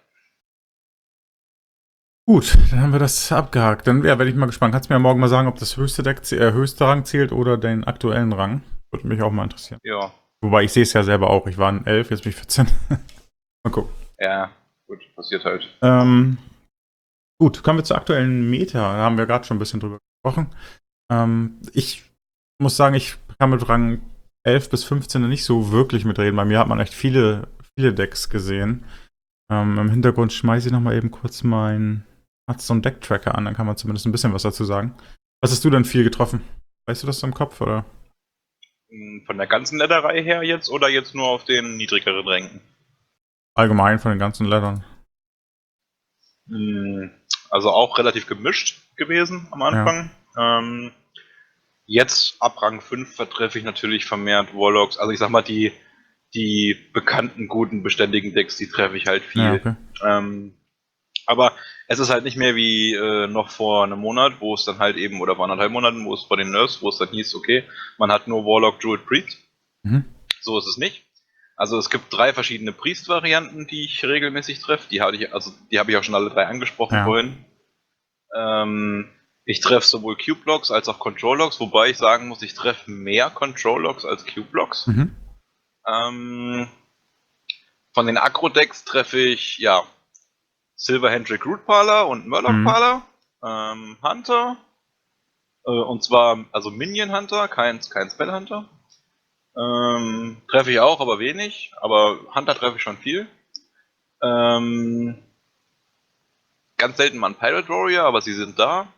Gut, dann haben wir das abgehakt. Dann werde ich mal gespannt. Kannst du mir morgen mal sagen, ob das höchste Deck höchste Rang zählt oder den aktuellen Rang? Würde mich auch mal interessieren. Ja. Wobei ich sehe es ja selber auch. Ich war ein 11, jetzt bin ich 14. Mal gucken. Ja, gut, passiert halt. Gut, kommen wir zur aktuellen Meta. Da haben wir gerade schon ein bisschen drüber gesprochen. Ich muss sagen, ich kann mit Rang 11 bis 15 nicht so wirklich mitreden. Bei mir hat man echt viele Decks gesehen. Im Hintergrund schmeiße ich noch mal eben kurz meinen Hearthstone-Deck-Tracker an, dann kann man zumindest ein bisschen was dazu sagen. Was hast du denn viel getroffen? Weißt du das im Kopf, oder? Von der ganzen Lederei her jetzt oder jetzt nur auf den niedrigeren Rängen? Allgemein von den ganzen Lettern. Also auch relativ gemischt gewesen am Anfang. Jetzt ab Rang 5 vertreffe ich natürlich vermehrt Warlocks. Also ich sag mal, die bekannten, guten, beständigen Decks, die treffe ich halt viel. Ja, okay. Aber es ist halt nicht mehr wie noch vor einem Monat, wo es dann halt eben, oder vor 1,5 Monaten, wo es vor den Nerfs, wo es dann hieß, okay, man hat nur Warlock, Druid, Priest. Mhm. So ist es nicht. Also es gibt 3 verschiedene Priest-Varianten, die ich regelmäßig treffe. Die habe ich auch schon alle 3 angesprochen vorhin. Ich treffe sowohl Cube-Blocks als auch Control-Logs, wobei ich sagen muss, ich treffe mehr Control-Logs als Cube-Blocks. Mhm. Von den Agro-Decks treffe ich, ja, Silverhand Recruit Parler und Murloc Parler, Hunter, und zwar, also Minion Hunter, kein Spell Hunter. Treffe ich auch, aber wenig, aber Hunter treffe ich schon viel. Ganz selten mal ein Pirate Warrior, aber sie sind da.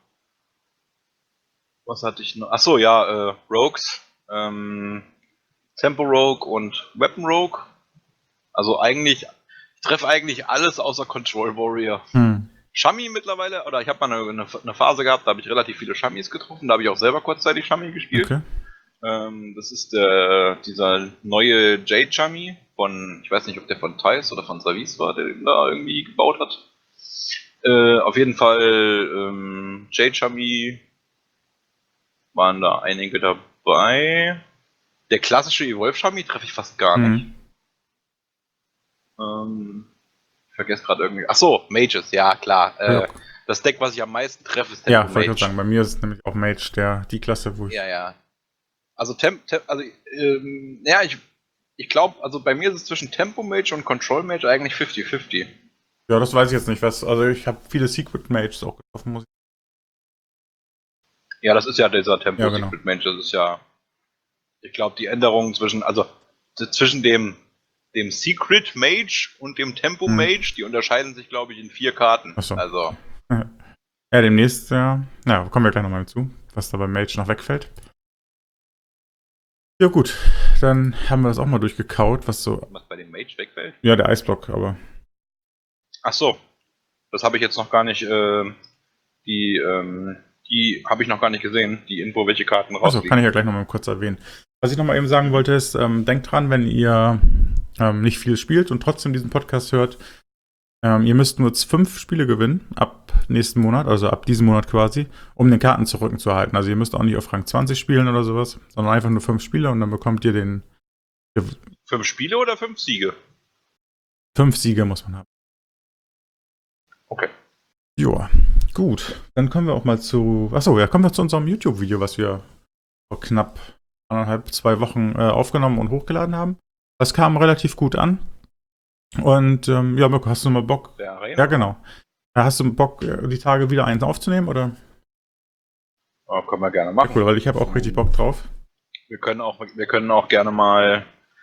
Was hatte ich noch? Achso, ja, Rogues. Tempo Rogue und Weapon Rogue. Also eigentlich, ich treffe eigentlich alles außer Control Warrior. Shami mittlerweile, oder ich habe mal eine Phase gehabt, da habe ich relativ viele Shamis getroffen, da habe ich auch selber kurzzeitig Shami gespielt. Okay. Das ist dieser neue Jade Shami von, ich weiß nicht, ob der von Thais oder von Savis war, der den da irgendwie gebaut hat. Auf jeden Fall Jade Shami waren da einige dabei. Der klassische Evolve Shami treffe ich fast gar nicht. Ich vergesse gerade irgendwie. Achso, Mages, ja klar. Das Deck, was ich am meisten treffe, ist Tempo Mage. Ja, wollte ich sagen, bei mir ist es nämlich auch Mage, die Klasse, wo ich. Ja. Also ich glaube, also bei mir ist es zwischen Tempo Mage und Control Mage eigentlich 50-50. Ja, das weiß ich jetzt nicht. Also ich habe viele Secret Mages auch getroffen, muss ich. Ja, das ist ja dieser Tempo Secret Mage. Das ist ja, ich glaube, die Änderungen zwischen dem Secret Mage und dem Tempo Mage, die unterscheiden sich, glaube ich, in 4 Karten. Achso. Also. Ja, demnächst, kommen wir gleich nochmal zu, was da beim Mage noch wegfällt. Ja gut, dann haben wir das auch mal durchgekaut, was bei dem Mage wegfällt? Ja, der Eisblock, aber. Achso, das habe ich jetzt noch gar nicht, die habe ich noch gar nicht gesehen, die Info, welche Karten rausfliegen. Achso, kann ich ja gleich nochmal kurz erwähnen. Was ich nochmal eben sagen wollte ist, denkt dran, wenn ihr nicht viel spielt und trotzdem diesen Podcast hört, ihr müsst nur 5 Spiele gewinnen, ab nächsten Monat, also ab diesem Monat quasi, um den Kartenzurücken zu erhalten. Also ihr müsst auch nicht auf Rang 20 spielen oder sowas, sondern einfach nur 5 Spiele und dann bekommt ihr den... 5 Spiele oder 5 Siege? 5 Siege muss man haben. Okay. Joa, gut. Dann kommen wir auch mal zu... Achso, kommen wir zu unserem YouTube-Video, was wir vor knapp 2 Wochen aufgenommen und hochgeladen haben. Das kam relativ gut an. Und Mirko, hast du mal Bock? Ja, genau. Hast du Bock, die Tage wieder eins aufzunehmen, oder? Oh, können wir gerne machen. Ja, cool, weil ich habe auch richtig Bock drauf. Wir können auch gerne mal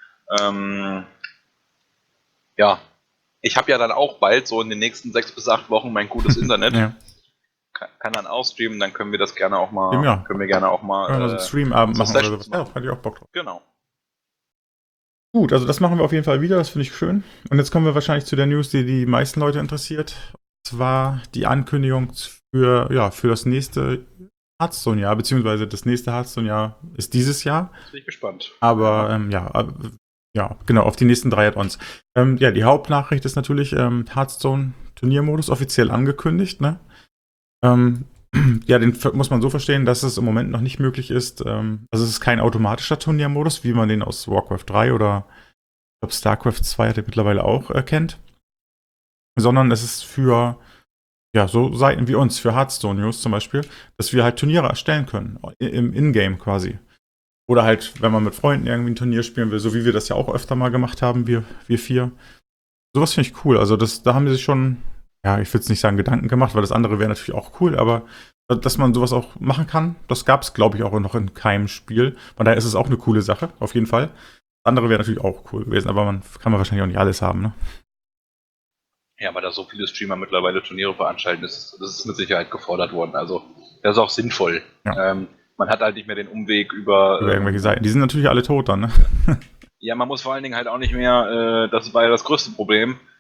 ich habe ja dann auch bald, so in den nächsten 6 bis 8 Wochen, mein gutes Internet. Ja. Kann dann auch streamen, dann können wir das gerne auch mal. Ja. Können wir gerne auch mal. Also Streamabend machen oder sowas. Ja, hatte ich auch Bock drauf. Genau. Gut, also das machen wir auf jeden Fall wieder, das finde ich schön. Und jetzt kommen wir wahrscheinlich zu der News, die die meisten Leute interessiert. Und zwar die Ankündigung für das nächste Hearthstone-Jahr, beziehungsweise das nächste Hearthstone-Jahr ist dieses Jahr. Jetzt bin ich gespannt. Aber genau, auf die nächsten 3 Add-ons. Die Hauptnachricht ist natürlich Hearthstone-Turniermodus offiziell angekündigt, ne? Den muss man so verstehen, dass es im Moment noch nicht möglich ist. Also es ist kein automatischer Turniermodus, wie man den aus Warcraft 3 oder ich glaube Starcraft 2 hat er mittlerweile auch kennt. Sondern es ist für so Seiten wie uns, für Hearthstone News zum Beispiel, dass wir halt Turniere erstellen können, im Ingame quasi. Oder halt, wenn man mit Freunden irgendwie ein Turnier spielen will, so wie wir das ja auch öfter mal gemacht haben, wir 4. Sowas finde ich cool. Also da haben sie sich schon, ich will jetzt nicht sagen Gedanken gemacht, weil das andere wäre natürlich auch cool, aber dass man sowas auch machen kann, das gab es, glaube ich, auch noch in keinem Spiel. Von daher ist es auch eine coole Sache, auf jeden Fall. Das andere wäre natürlich auch cool gewesen, aber kann man wahrscheinlich auch nicht alles haben, ne? Ja, weil da so viele Streamer mittlerweile Turniere veranstalten, das ist mit Sicherheit gefordert worden. Also, das ist auch sinnvoll. Ja. Man hat halt nicht mehr den Umweg über irgendwelche Seiten. Die sind natürlich alle tot dann, ne? Ja, man muss vor allen Dingen halt auch nicht mehr, das war ja das größte Problem,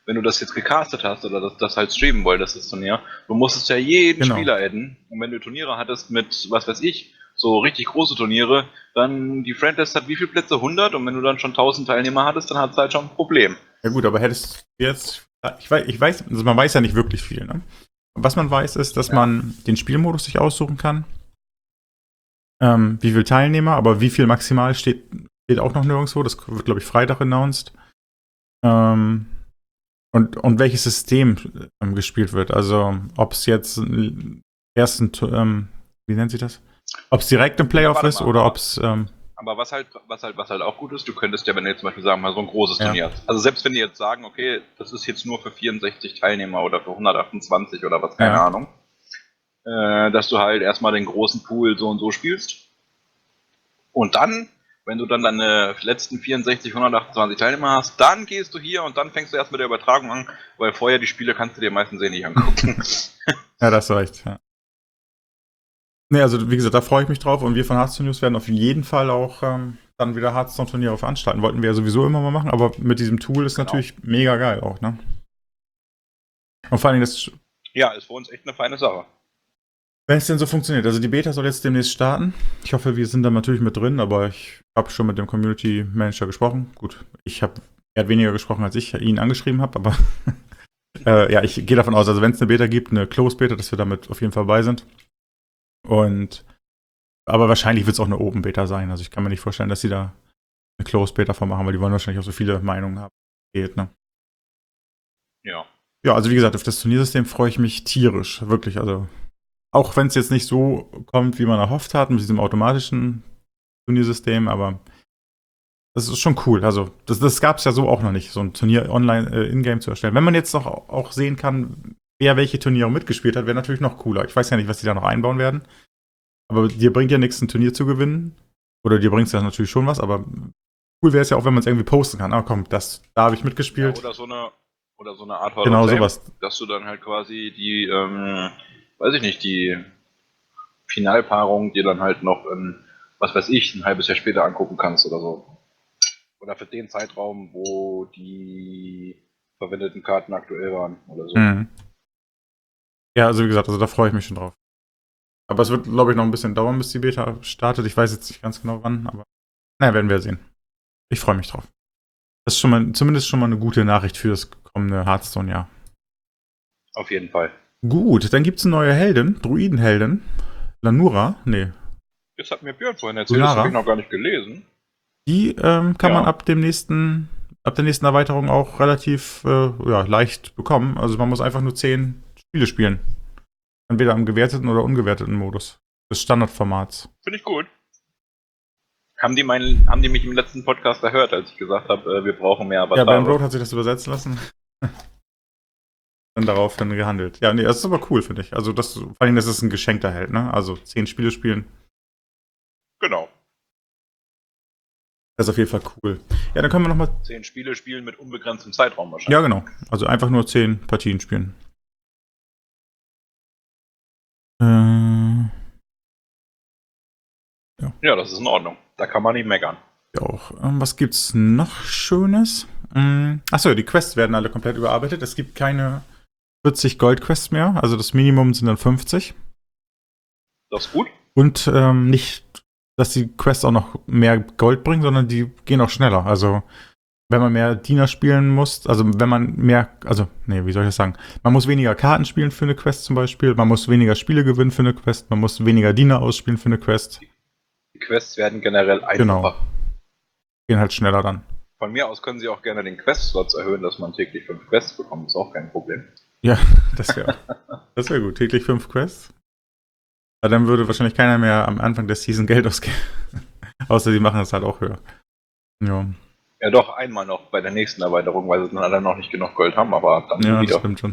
wenn du das jetzt gecastet hast oder das halt streamen wolltest, das Turnier, du musstest ja jeden Genau. Spieler adden. Und wenn du Turniere hattest mit, was weiß ich, so richtig große Turniere, dann die Friendlist hat wie viele Plätze? 100, und wenn du dann schon 1000 Teilnehmer hattest, dann hat es halt schon ein Problem. Ja gut, aber hättest du jetzt, ich weiß, also man weiß ja nicht wirklich viel, ne? Was man weiß, ist, dass man den Spielmodus sich aussuchen kann. Wie viele Teilnehmer, aber wie viel maximal steht auch noch nirgendwo. Das wird, glaube ich, Freitag announced. Und welches System gespielt wird. Also, ob es jetzt ersten, wie nennt sich das? Ob es direkt im Playoff ist oder ob es. Aber was halt auch gut ist, du könntest ja, wenn du jetzt zum Beispiel sagen, mal so ein großes Turnier hast. Also selbst wenn die jetzt sagen, okay, das ist jetzt nur für 64 Teilnehmer oder für 128 oder was, keine Ahnung, dass du halt erstmal den großen Pool so und so spielst. Und dann, wenn du dann deine letzten 64, 128 Teilnehmer hast, dann gehst du hier und dann fängst du erst mit der Übertragung an, weil vorher die Spiele kannst du dir meistens nicht angucken. Ja, das reicht, ja. Ne, also wie gesagt, da freue ich mich drauf, und wir von Hearthstone News werden auf jeden Fall auch dann wieder Hearthstone-Turniere veranstalten. Wollten wir ja sowieso immer mal machen, aber mit diesem Tool ist natürlich mega geil auch, ne? Und vor allem das. Ja, ist für uns echt eine feine Sache. Wenn es denn so funktioniert. Also die Beta soll jetzt demnächst starten. Ich hoffe, wir sind da natürlich mit drin, aber ich habe schon mit dem Community Manager gesprochen. Gut, er hat weniger gesprochen, als ich ihn angeschrieben habe, aber ja, ich gehe davon aus, also wenn es eine Beta gibt, eine Closed Beta, dass wir damit auf jeden Fall bei sind. Aber wahrscheinlich wird es auch eine Open Beta sein. Also ich kann mir nicht vorstellen, dass sie da eine Closed Beta von machen, weil die wollen wahrscheinlich auch so viele Meinungen haben. Geht, ne? Ja. Ja, also wie gesagt, auf das Turniersystem freue ich mich tierisch, wirklich. Also auch wenn es jetzt nicht so kommt, wie man erhofft hat, mit diesem automatischen Turniersystem, aber das ist schon cool. Also das gab es ja so auch noch nicht, so ein Turnier online in-game zu erstellen. Wenn man jetzt noch auch sehen kann, wer welche Turniere mitgespielt hat, wäre natürlich noch cooler. Ich weiß ja nicht, was die da noch einbauen werden. Aber dir bringt ja nichts, ein Turnier zu gewinnen. Oder dir bringt es ja natürlich schon was, aber cool wäre es ja auch, wenn man es irgendwie posten kann. Ah komm, da habe ich mitgespielt. Ja, oder so eine Art genau sowas. Dass du dann halt quasi die, weiß ich nicht, die Finalpaarung dir dann halt noch was weiß ich, ein halbes Jahr später angucken kannst oder so. Oder für den Zeitraum, wo die verwendeten Karten aktuell waren oder so. Mhm. Ja, also wie gesagt, also da freue ich mich schon drauf. Aber es wird, glaube ich, noch ein bisschen dauern, bis die Beta startet. Ich weiß jetzt nicht ganz genau wann, aber naja, werden wir sehen. Ich freue mich drauf. Das ist zumindest schon mal eine gute Nachricht für das kommende Hearthstone-Jahr. Auf jeden Fall. Gut, dann gibt es eine neue Heldin, Druidenheldin. Lanura, nee. Das hat mir Björn vorhin erzählt, Lunara. Das habe ich noch gar nicht gelesen. Die kann man ab der nächsten Erweiterung auch relativ leicht bekommen. Also man muss einfach nur 10 Spiele spielen. Entweder im gewerteten oder ungewerteten Modus des Standardformats. Finde ich gut. Haben die mich im letzten Podcast erhört, als ich gesagt habe, wir brauchen mehr Avatare? Ja, Ben Road hat sich das übersetzen lassen. Dann darauf dann gehandelt. Ja, nee, das ist aber cool, finde ich. Also vor allem, das ist ein geschenkter Held, ne? Also 10 Spiele spielen. Genau. Das ist auf jeden Fall cool. Ja, dann können wir nochmal 10 Spiele spielen mit unbegrenztem Zeitraum wahrscheinlich. Ja, genau. Also einfach nur 10 Partien spielen. Ja, das ist in Ordnung. Da kann man nicht meckern. Ja, auch. Was gibt's noch Schönes? Achso, die Quests werden alle komplett überarbeitet. Es gibt keine 40 Gold-Quests mehr. Also das Minimum sind dann 50. Das ist gut. Und nicht, dass die Quests auch noch mehr Gold bringen, sondern die gehen auch schneller. Also wenn man mehr Diener spielen muss, also wenn man wie soll ich das sagen? Man muss weniger Karten spielen für eine Quest zum Beispiel, man muss weniger Spiele gewinnen für eine Quest, man muss weniger Diener ausspielen für eine Quest. Die Quests werden generell einfacher. Genau. Gehen halt schneller dann. Von mir aus können sie auch gerne den Quest-Slots erhöhen, dass man täglich 5 Quests bekommt, ist auch kein Problem. Ja, das wäre gut. Täglich 5 Quests. Aber dann würde wahrscheinlich keiner mehr am Anfang der Season Geld ausgeben. Außer die machen es halt auch höher. Ja. Ja, doch, einmal noch bei der nächsten Erweiterung, weil sie dann alle noch nicht genug Gold haben, aber dann Ja, wieder. Das stimmt schon.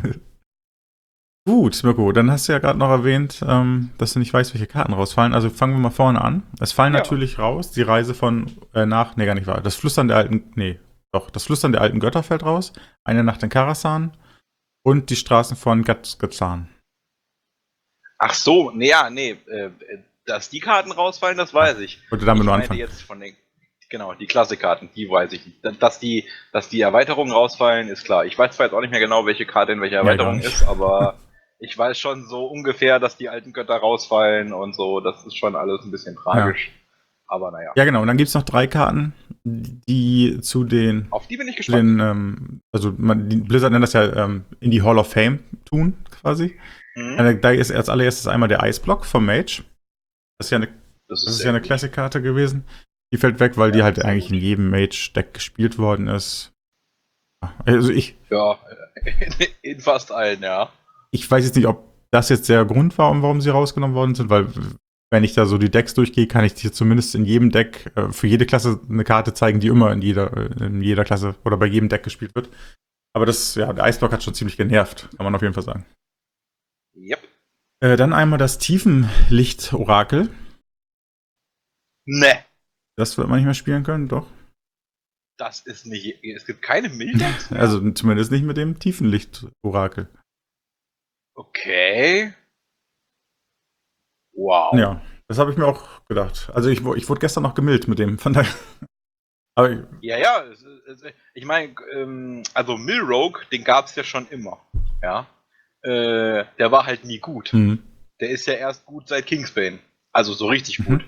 Gut, Mirko, dann hast du ja gerade noch erwähnt, dass du nicht weißt, welche Karten rausfallen. Also fangen wir mal vorne an. Es fallen natürlich raus die Reise von gar nicht wahr. Das Flüstern der alten Götter fällt raus. Eine Nacht in Karasan und die Straßen von Gazan. Ach so, dass die Karten rausfallen, das weiß ich. Wollte damit Ich nur meinte anfangen. jetzt von den Genau, die Klassikkarten, die weiß ich nicht. Dass die Erweiterungen rausfallen, ist klar. Ich weiß zwar jetzt auch nicht mehr genau, welche Karte in welcher Erweiterung ist, aber ich weiß schon so ungefähr, dass die alten Götter rausfallen und so. Das ist schon alles ein bisschen tragisch. Aber naja. Ja, genau. Und dann gibt es noch 3 Karten, die zu den. Auf die bin ich gespannt. Blizzard nennt das ja in die Hall of Fame tun, quasi. Da ist als allererstes einmal der Eisblock vom Mage. Das ist ja eine Classic-Karte gewesen. Die fällt weg, weil die halt eigentlich in jedem Mage-Deck gespielt worden ist. Also Ja, in fast allen, ja. Ich weiß jetzt nicht, ob das jetzt der Grund war, warum sie rausgenommen worden sind, weil wenn ich da so die Decks durchgehe, kann ich dir zumindest in jedem Deck für jede Klasse eine Karte zeigen, die immer in jeder Klasse oder bei jedem Deck gespielt wird. Aber der Eisblock hat schon ziemlich genervt, kann man auf jeden Fall sagen. Yep. Dann einmal das Tiefenlicht-Orakel. Ne. Das wird man nicht mehr spielen können, doch. Das ist nicht. Es gibt keine Mildex? Also zumindest nicht mit dem Tiefenlicht-Orakel. Okay. Wow. Ja, das habe ich mir auch gedacht. Also ich wurde gestern noch gemillt mit dem, von daher. Aber ja. Ich meine, also Milrogue, den gab es ja schon immer. Ja. Der war halt nie gut. Der ist ja erst gut seit Kingsbane. Also so richtig gut.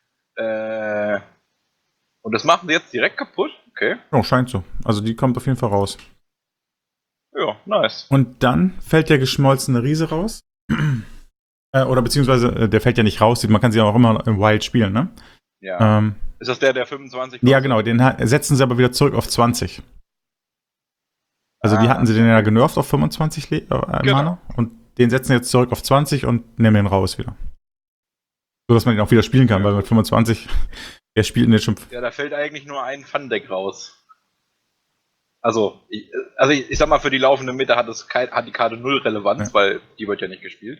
Und das machen sie jetzt direkt kaputt? Okay. Oh, scheint so. Also die kommt auf jeden Fall raus. Ja, nice. Und dann fällt der geschmolzene Riese raus. Oder beziehungsweise, der fällt ja nicht raus. Man kann sie auch immer im Wild spielen, ne? Ja. Ist das der 25 kostet? Ja, genau. Den setzen sie aber wieder zurück auf 20. Also die hatten sie den ja genervt auf 25 Mana. Und den setzen jetzt zurück auf 20 und nehmen den raus wieder. So, dass man den auch wieder spielen kann, weil mit 25, der spielt den schon. Ja, da fällt eigentlich nur ein Fun-Deck raus. Also ich sag mal, für die laufende Mitte hat die Karte 0 Relevanz, weil die wird ja nicht gespielt.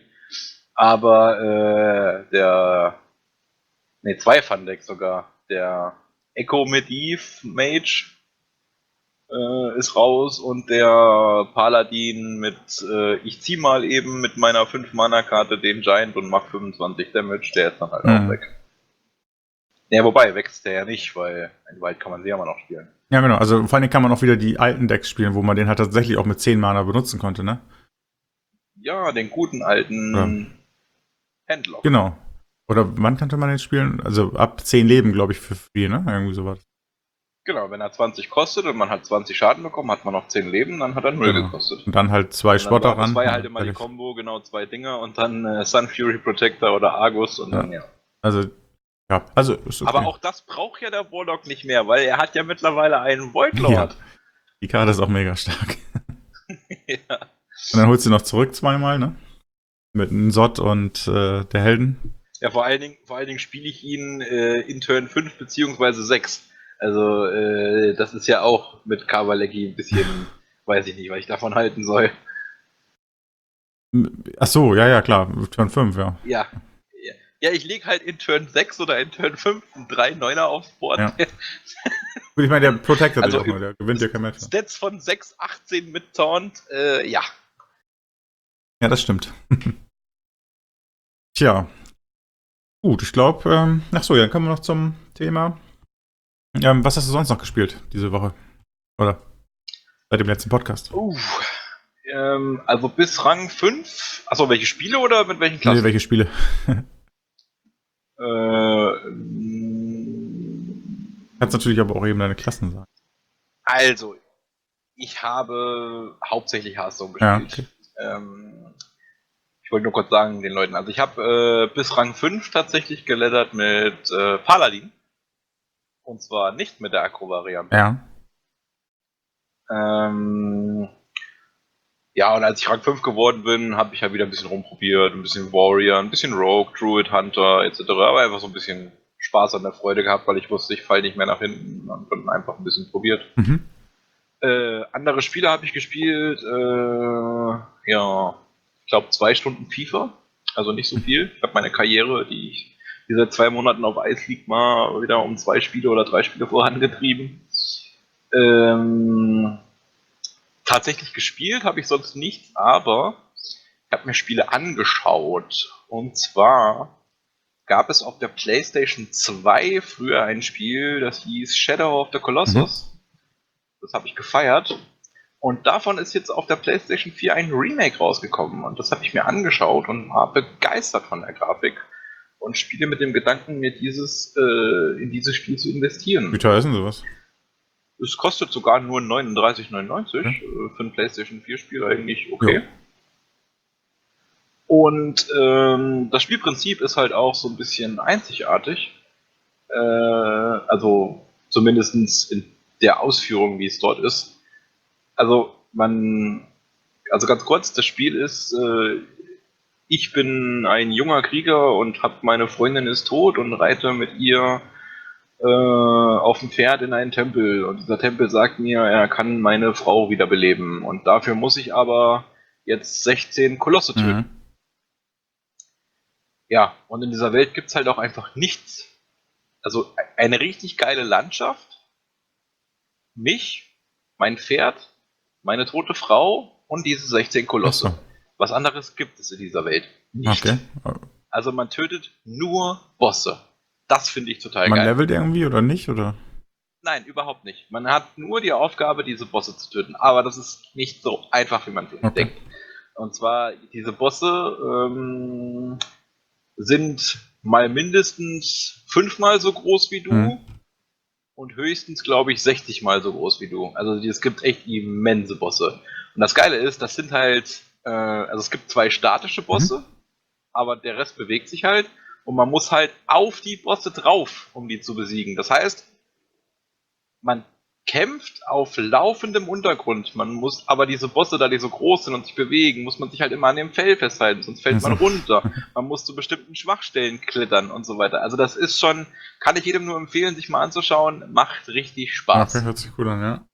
Aber 2 Fun-Decks sogar. Der Echo Medivh Mage ist raus und der Paladin mit ich zieh mal eben mit meiner 5-Mana-Karte den Giant und mach 25 Damage, der ist dann halt auch weg. Ja, wobei, wächst der ja nicht, weil in Wald kann man sie ja immer noch spielen. Ja, genau. Also vor allem kann man auch wieder die alten Decks spielen, wo man den halt tatsächlich auch mit 10 Mana benutzen konnte, ne? Ja, den guten alten Handlock. Genau. Oder wann konnte man den spielen? Also ab 10 Leben, glaube ich, für free, ne? Irgendwie sowas. Genau, wenn er 20 kostet und man hat 20 Schaden bekommen, hat man noch 10 Leben, dann hat er 0 gekostet. Und dann halt 2 Spotter ran. Das war ja halt immer die Combo, genau 2 Dinger und dann Sun Fury Protector oder Argus und dann Also ist okay. Aber auch das braucht ja der Warlock nicht mehr, weil er hat ja mittlerweile einen Void Lord. Ja. Die Karte ist auch mega stark. Ja. Und dann holst du noch zurück zweimal, ne? Mit einem Sot und der Helden. Ja, vor allen Dingen spiele ich ihn in Turn 5 bzw. 6. Also, das ist ja auch mit Kavaleki ein bisschen, weiß ich nicht, was ich davon halten soll. Ach so, ja, klar. Turn 5, ja. Ja, ich lege halt in Turn 6 oder in Turn 5 einen 3-9er aufs Board. Ja. Gut, ich meine, der protectet also dich auch mal, der gewinnt ja kein Match. Stats von 6, 18 mit Taunt, ja. Ja, das stimmt. Tja. Gut, ich glaube, ach so, dann kommen wir noch zum Thema. Was hast du sonst noch gespielt diese Woche? Oder seit dem letzten Podcast? Also bis Rang 5. Achso, welche Spiele oder mit welchen Klassen? Nee, welche Spiele? Kannst natürlich aber auch eben deine Klassen sagen. Also, ich habe hauptsächlich Hearthstone gespielt. Ja, okay. Ich wollte nur kurz sagen den Leuten, also ich habe bis Rang 5 tatsächlich geleddert mit Paladin. Und zwar nicht mit der Aggro-Variante. Ja. Ja, und als ich Rang 5 geworden bin, habe ich halt wieder ein bisschen rumprobiert, ein bisschen Warrior, ein bisschen Rogue, Druid, Hunter etc. Aber einfach so ein bisschen Spaß an der Freude gehabt, weil ich wusste, ich falle nicht mehr nach hinten und bin einfach ein bisschen probiert. Andere Spiele habe ich gespielt, ja, ich glaube 2 Stunden FIFA, also nicht so viel. Ich habe meine Karriere, die seit 2 Monaten auf Eis liegt, mal wieder um 2 Spiele oder 3 Spiele vorangetrieben. Tatsächlich gespielt habe ich sonst nichts, aber ich habe mir Spiele angeschaut. Und zwar gab es auf der PlayStation 2 früher ein Spiel, das hieß Shadow of the Colossus. Das habe ich gefeiert. Und davon ist jetzt auf der PlayStation 4 ein Remake rausgekommen. Und das habe ich mir angeschaut und war begeistert von der Grafik. Und spiele mit dem Gedanken, mir in dieses Spiel zu investieren. Wie teuer ist denn sowas? Es kostet sogar nur 39,99 für ein PlayStation 4 Spiel, eigentlich okay. Ja. Und das Spielprinzip ist halt auch so ein bisschen einzigartig. Also zumindest in der Ausführung, wie es dort ist. Also ganz kurz, das Spiel ist, ich bin ein junger Krieger und meine Freundin ist tot und reite mit ihr auf dem Pferd in einen Tempel. Und dieser Tempel sagt mir, er kann meine Frau wiederbeleben. Und dafür muss ich aber jetzt 16 Kolosse töten. Ja, und in dieser Welt gibt es halt auch einfach nichts. Also eine richtig geile Landschaft, mich, mein Pferd, meine tote Frau und diese 16 Kolosse. Achso. Was anderes gibt es in dieser Welt nicht. Okay. Also man tötet nur Bosse. Das finde ich total Man geil. levelt irgendwie oder nicht? Oder? Nein, überhaupt nicht. Man hat nur die Aufgabe, diese Bosse zu töten. Aber das ist nicht so einfach, wie man denkt. Und zwar, diese Bosse sind mal mindestens 5-mal so groß wie du und höchstens, glaube ich, 60-mal so groß wie du. Also es gibt echt immense Bosse. Und das Geile ist, das sind halt, also es gibt 2 statische Bosse, aber der Rest bewegt sich halt und man muss halt auf die Bosse drauf, um die zu besiegen. Das heißt, man kämpft auf laufendem Untergrund. Man muss aber diese Bosse, da die so groß sind und sich bewegen, muss man sich halt immer an dem Fell festhalten, sonst fällt man runter. Man muss zu bestimmten Schwachstellen klettern und so weiter. Also das ist schon, kann ich jedem nur empfehlen, sich mal anzuschauen. Macht richtig Spaß. Okay, hört sich gut an, ja.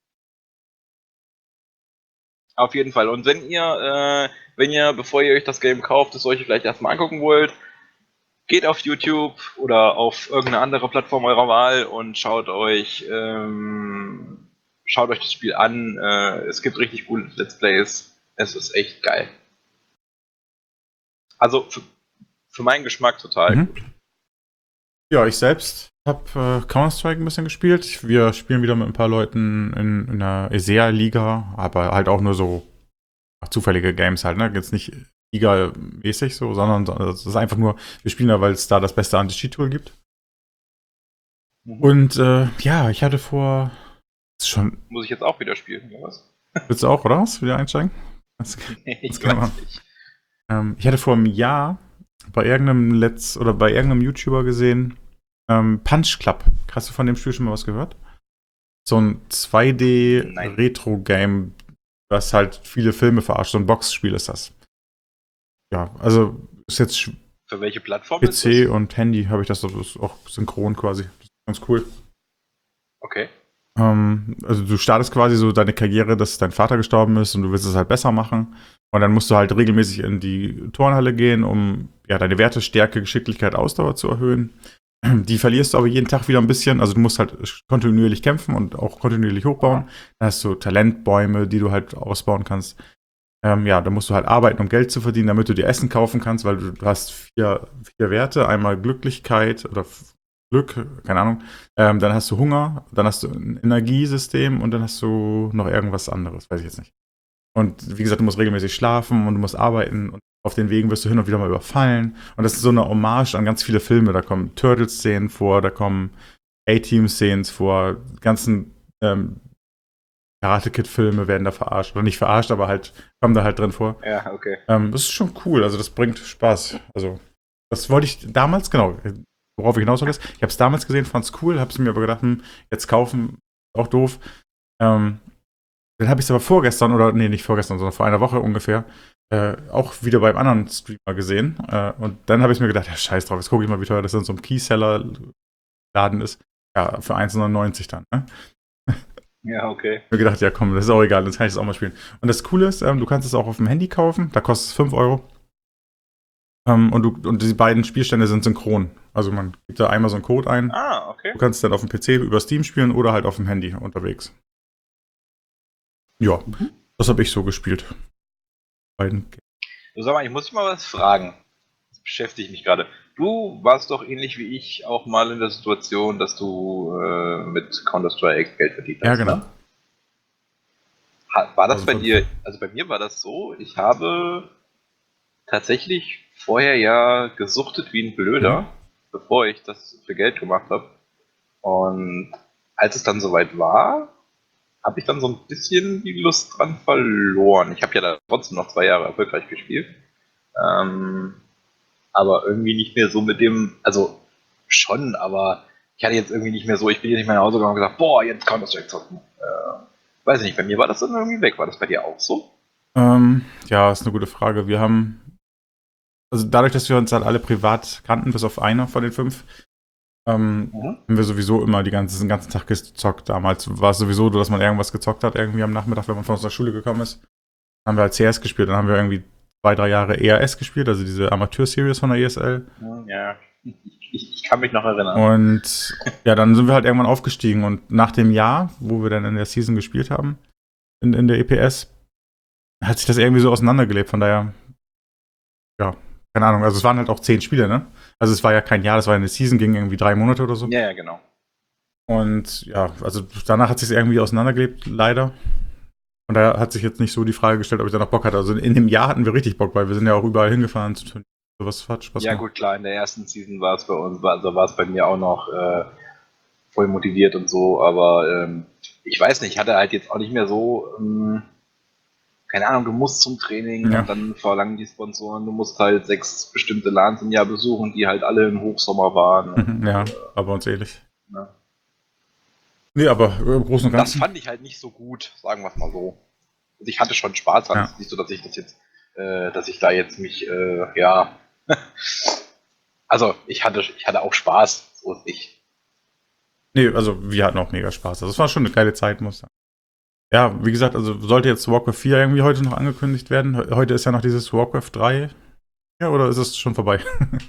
Auf jeden Fall. Und wenn ihr, bevor ihr euch das Game kauft, es euch vielleicht erstmal angucken wollt, geht auf YouTube oder auf irgendeine andere Plattform eurer Wahl und schaut euch das Spiel an. Es gibt richtig gute Let's Plays. Es ist echt geil. Also für meinen Geschmack total gut. Ja, ich selbst habe Counter-Strike ein bisschen gespielt. Wir spielen wieder mit ein paar Leuten in einer ESEA-Liga, aber halt auch nur so zufällige Games halt, ne? Jetzt nicht Liga-mäßig so, sondern es ist einfach nur, wir spielen da, weil es da das beste Anti-Cheat-Tool gibt. Und ja, ich hatte vor schon. Muss ich jetzt auch wieder spielen, oder was? Willst du auch, oder was? Wieder einsteigen? Ich weiß nicht. Ich hatte vor einem Jahr bei irgendeinem YouTuber gesehen, Punch Club. Hast du von dem Spiel schon mal was gehört? So ein 2D-Retro-Game, was halt viele Filme verarscht. So ein Boxspiel ist das. Ja, also ist jetzt für welche Plattform PC ist das? und Handy habe ich das ist auch synchron quasi. Das ist ganz cool. Okay. Also du startest quasi so deine Karriere, dass dein Vater gestorben ist und du willst es halt besser machen. Und dann musst du halt regelmäßig in die Turnhalle gehen, um ja deine Werte, Stärke, Geschicklichkeit, Ausdauer zu erhöhen. Die verlierst du aber jeden Tag wieder ein bisschen. Also du musst halt kontinuierlich kämpfen und auch kontinuierlich hochbauen. Dann hast du Talentbäume, die du halt ausbauen kannst. Ja, da musst du halt arbeiten, um Geld zu verdienen, damit du dir Essen kaufen kannst, weil du hast vier Werte. Einmal Glücklichkeit oder Glück, keine Ahnung. Dann hast du Hunger, dann hast du ein Energiesystem und dann hast du noch irgendwas anderes, weiß ich jetzt nicht. Und wie gesagt, du musst regelmäßig schlafen und du musst arbeiten und auf den Wegen wirst du hin und wieder mal überfallen. Und das ist so eine Hommage an ganz viele Filme. Da kommen Turtles-Szenen vor, da kommen A-Team-Szenen vor, ganzen Karate-Kid-Filme werden da verarscht. Oder nicht verarscht, aber halt kommen da halt drin vor. Ja, okay. Das ist schon cool, also das bringt Spaß. Also, das wollte ich damals, genau, worauf ich hinaus wollte, ist, ich habe es damals gesehen, fand es cool, habe es mir aber gedacht, jetzt kaufen, auch doof. Dann habe ich es aber vorgestern, oder nee, nicht vorgestern, sondern vor einer Woche ungefähr, auch wieder beim anderen Streamer gesehen. Und dann habe ich mir gedacht, ja, scheiß drauf, jetzt gucke ich mal, wie teuer das in so einem Keyseller-Laden ist. Ja, für 1,99 dann, ne? Ja, okay. Ich habe mir gedacht, ja komm, das ist auch egal, dann kann ich das auch mal spielen. Und das Coole ist, du kannst es auch auf dem Handy kaufen, da kostet es 5 Euro. Und die beiden Spielstände sind synchron. Also man gibt da einmal so einen Code ein. Ah, okay. Du kannst dann auf dem PC über Steam spielen oder halt auf dem Handy unterwegs. Ja, das habe ich so gespielt. Du, sag mal, ich muss dich mal was fragen. Das beschäftigt mich gerade. Du warst doch ähnlich wie ich auch mal in der Situation, dass du mit Counter-Strike Geld verdient Ja, hast, genau. ne? War das Also bei dir, also bei mir war das so, ich habe tatsächlich vorher ja gesuchtet wie ein Blöder, bevor ich das für Geld gemacht habe. Und als es dann soweit war, habe ich dann so ein bisschen die Lust dran verloren. Ich habe ja da trotzdem noch 2 Jahre erfolgreich gespielt. Ähm, aber irgendwie nicht mehr so mit dem, also schon, aber ich hatte jetzt irgendwie nicht mehr so, ich bin jetzt nicht mehr nach Hause gegangen und gesagt, boah, jetzt Counter-Strike zocken. Weiß ich nicht, bei mir war das dann irgendwie weg. War das bei dir auch so? Ja, ist eine gute Frage. Wir haben, also dadurch, dass wir uns halt alle privat kannten, bis auf einer von den 5, haben wir sowieso immer den ganzen Tag gezockt. Damals war es sowieso so, dass man irgendwas gezockt hat, irgendwie am Nachmittag, wenn man von der Schule gekommen ist. Dann haben wir halt CS gespielt, dann haben wir irgendwie 2, 3 Jahre ERS gespielt, also diese Amateur-Series von der ESL. Ja, ich kann mich noch erinnern. Und ja, dann sind wir halt irgendwann aufgestiegen und nach dem Jahr, wo wir dann in der Season gespielt haben, in der EPS, hat sich das irgendwie so auseinandergelebt. Von daher, ja, keine Ahnung. Also es waren halt auch 10 Spiele, ne? Also es war ja kein Jahr, das war eine Season, ging irgendwie 3 Monate oder so. Ja, genau. Und ja, also danach hat sich irgendwie auseinandergelebt, leider. Und da hat sich jetzt nicht so die Frage gestellt, ob ich da noch Bock hatte. Also in dem Jahr hatten wir richtig Bock, weil wir sind ja auch überall hingefahren zu Turnieren. Sowas hat Spaß Ja gemacht. gut, klar, in der ersten Season war es bei uns, also war es bei mir auch noch voll motiviert und so, aber ich weiß nicht, ich hatte halt jetzt auch nicht mehr so, keine Ahnung, du musst zum Training Ja. und dann verlangen die Sponsoren, du musst halt 6 bestimmte LANs im Jahr besuchen, die halt alle im Hochsommer waren. Ja, war bei uns ähnlich. Ne? Nee, aber im Großen und Das Ganzen. fand ich halt nicht so gut, sagen wir es mal so. Also ich hatte schon Spaß dran. Ja. Es ist nicht so, dass ich das jetzt, dass ich da jetzt mich, ja. Also ich hatte auch Spaß, so ist nicht. Nee, also wir hatten auch mega Spaß. Also es war schon eine geile Zeit, muss ich sagen. Ja, wie gesagt, also sollte jetzt Warcraft 4 irgendwie heute noch angekündigt werden. Heute ist ja noch dieses Warcraft 3. Ja, oder ist es schon vorbei?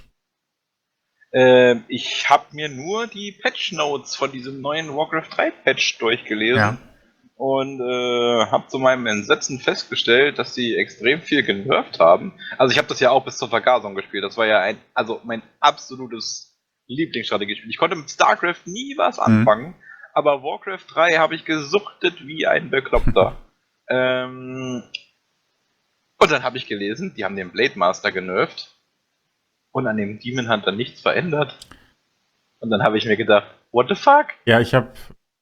Ich habe mir nur die Patch Notes von diesem neuen Warcraft 3 Patch durchgelesen. Ja. Und habe zu meinem Entsetzen festgestellt, dass sie extrem viel genervt haben. Also ich habe das ja auch bis zur Vergasung gespielt. Das war ja mein absolutes Lieblingsstrategiespiel. Ich konnte mit StarCraft nie was anfangen, aber Warcraft 3 habe ich gesuchtet wie ein Bekloppter. Und dann habe ich gelesen, die haben den Blade Master genervt und an dem Demon Hunter nichts verändert. Und dann habe ich mir gedacht, what the fuck? Ja, ich habe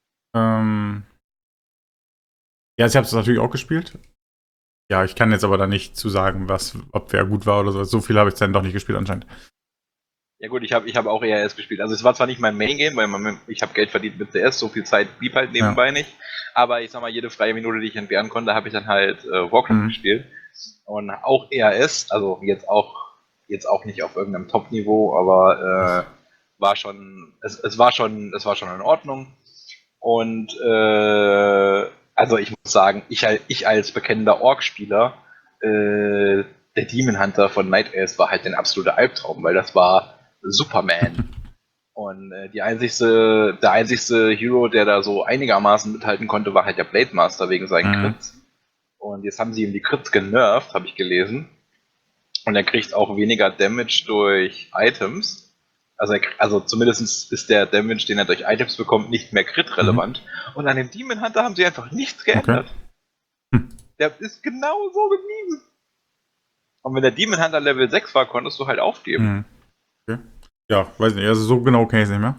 ja, ich habe es natürlich auch gespielt. Ja, ich kann jetzt aber da nicht zu sagen, ob wer gut war oder so. So viel habe ich dann doch nicht gespielt anscheinend. Ja gut, ich hab auch ERS gespielt. Also es war zwar nicht mein Main-Game, weil ich habe Geld verdient mit CS, so viel Zeit blieb halt nebenbei nicht. Aber ich sag mal, jede freie Minute, die ich entbehren konnte, habe ich dann halt Warcraft gespielt. Und auch ERS, also jetzt auch nicht auf irgendeinem Top-Niveau, aber war schon, es war schon in Ordnung. Und also ich muss sagen, ich als bekennender Orc-Spieler, der Demon Hunter von Night Elves war halt ein absoluter Albtraum, weil das war Superman. Und der einzigste Hero, der da so einigermaßen mithalten konnte, war halt der Blade Master wegen seinen Crits. Und jetzt haben sie ihm die Crits genervt, habe ich gelesen. Und er kriegt auch weniger Damage durch Items. Also zumindest ist der Damage, den er durch Items bekommt, nicht mehr Crit-relevant. Und an dem Demon Hunter haben sie einfach nichts geändert. Okay. Der ist genau so geblieben. Und wenn der Demon Hunter Level 6 war, konntest du halt aufgeben. Okay. Ja, weiß nicht, also so genau kenne ich es nicht mehr.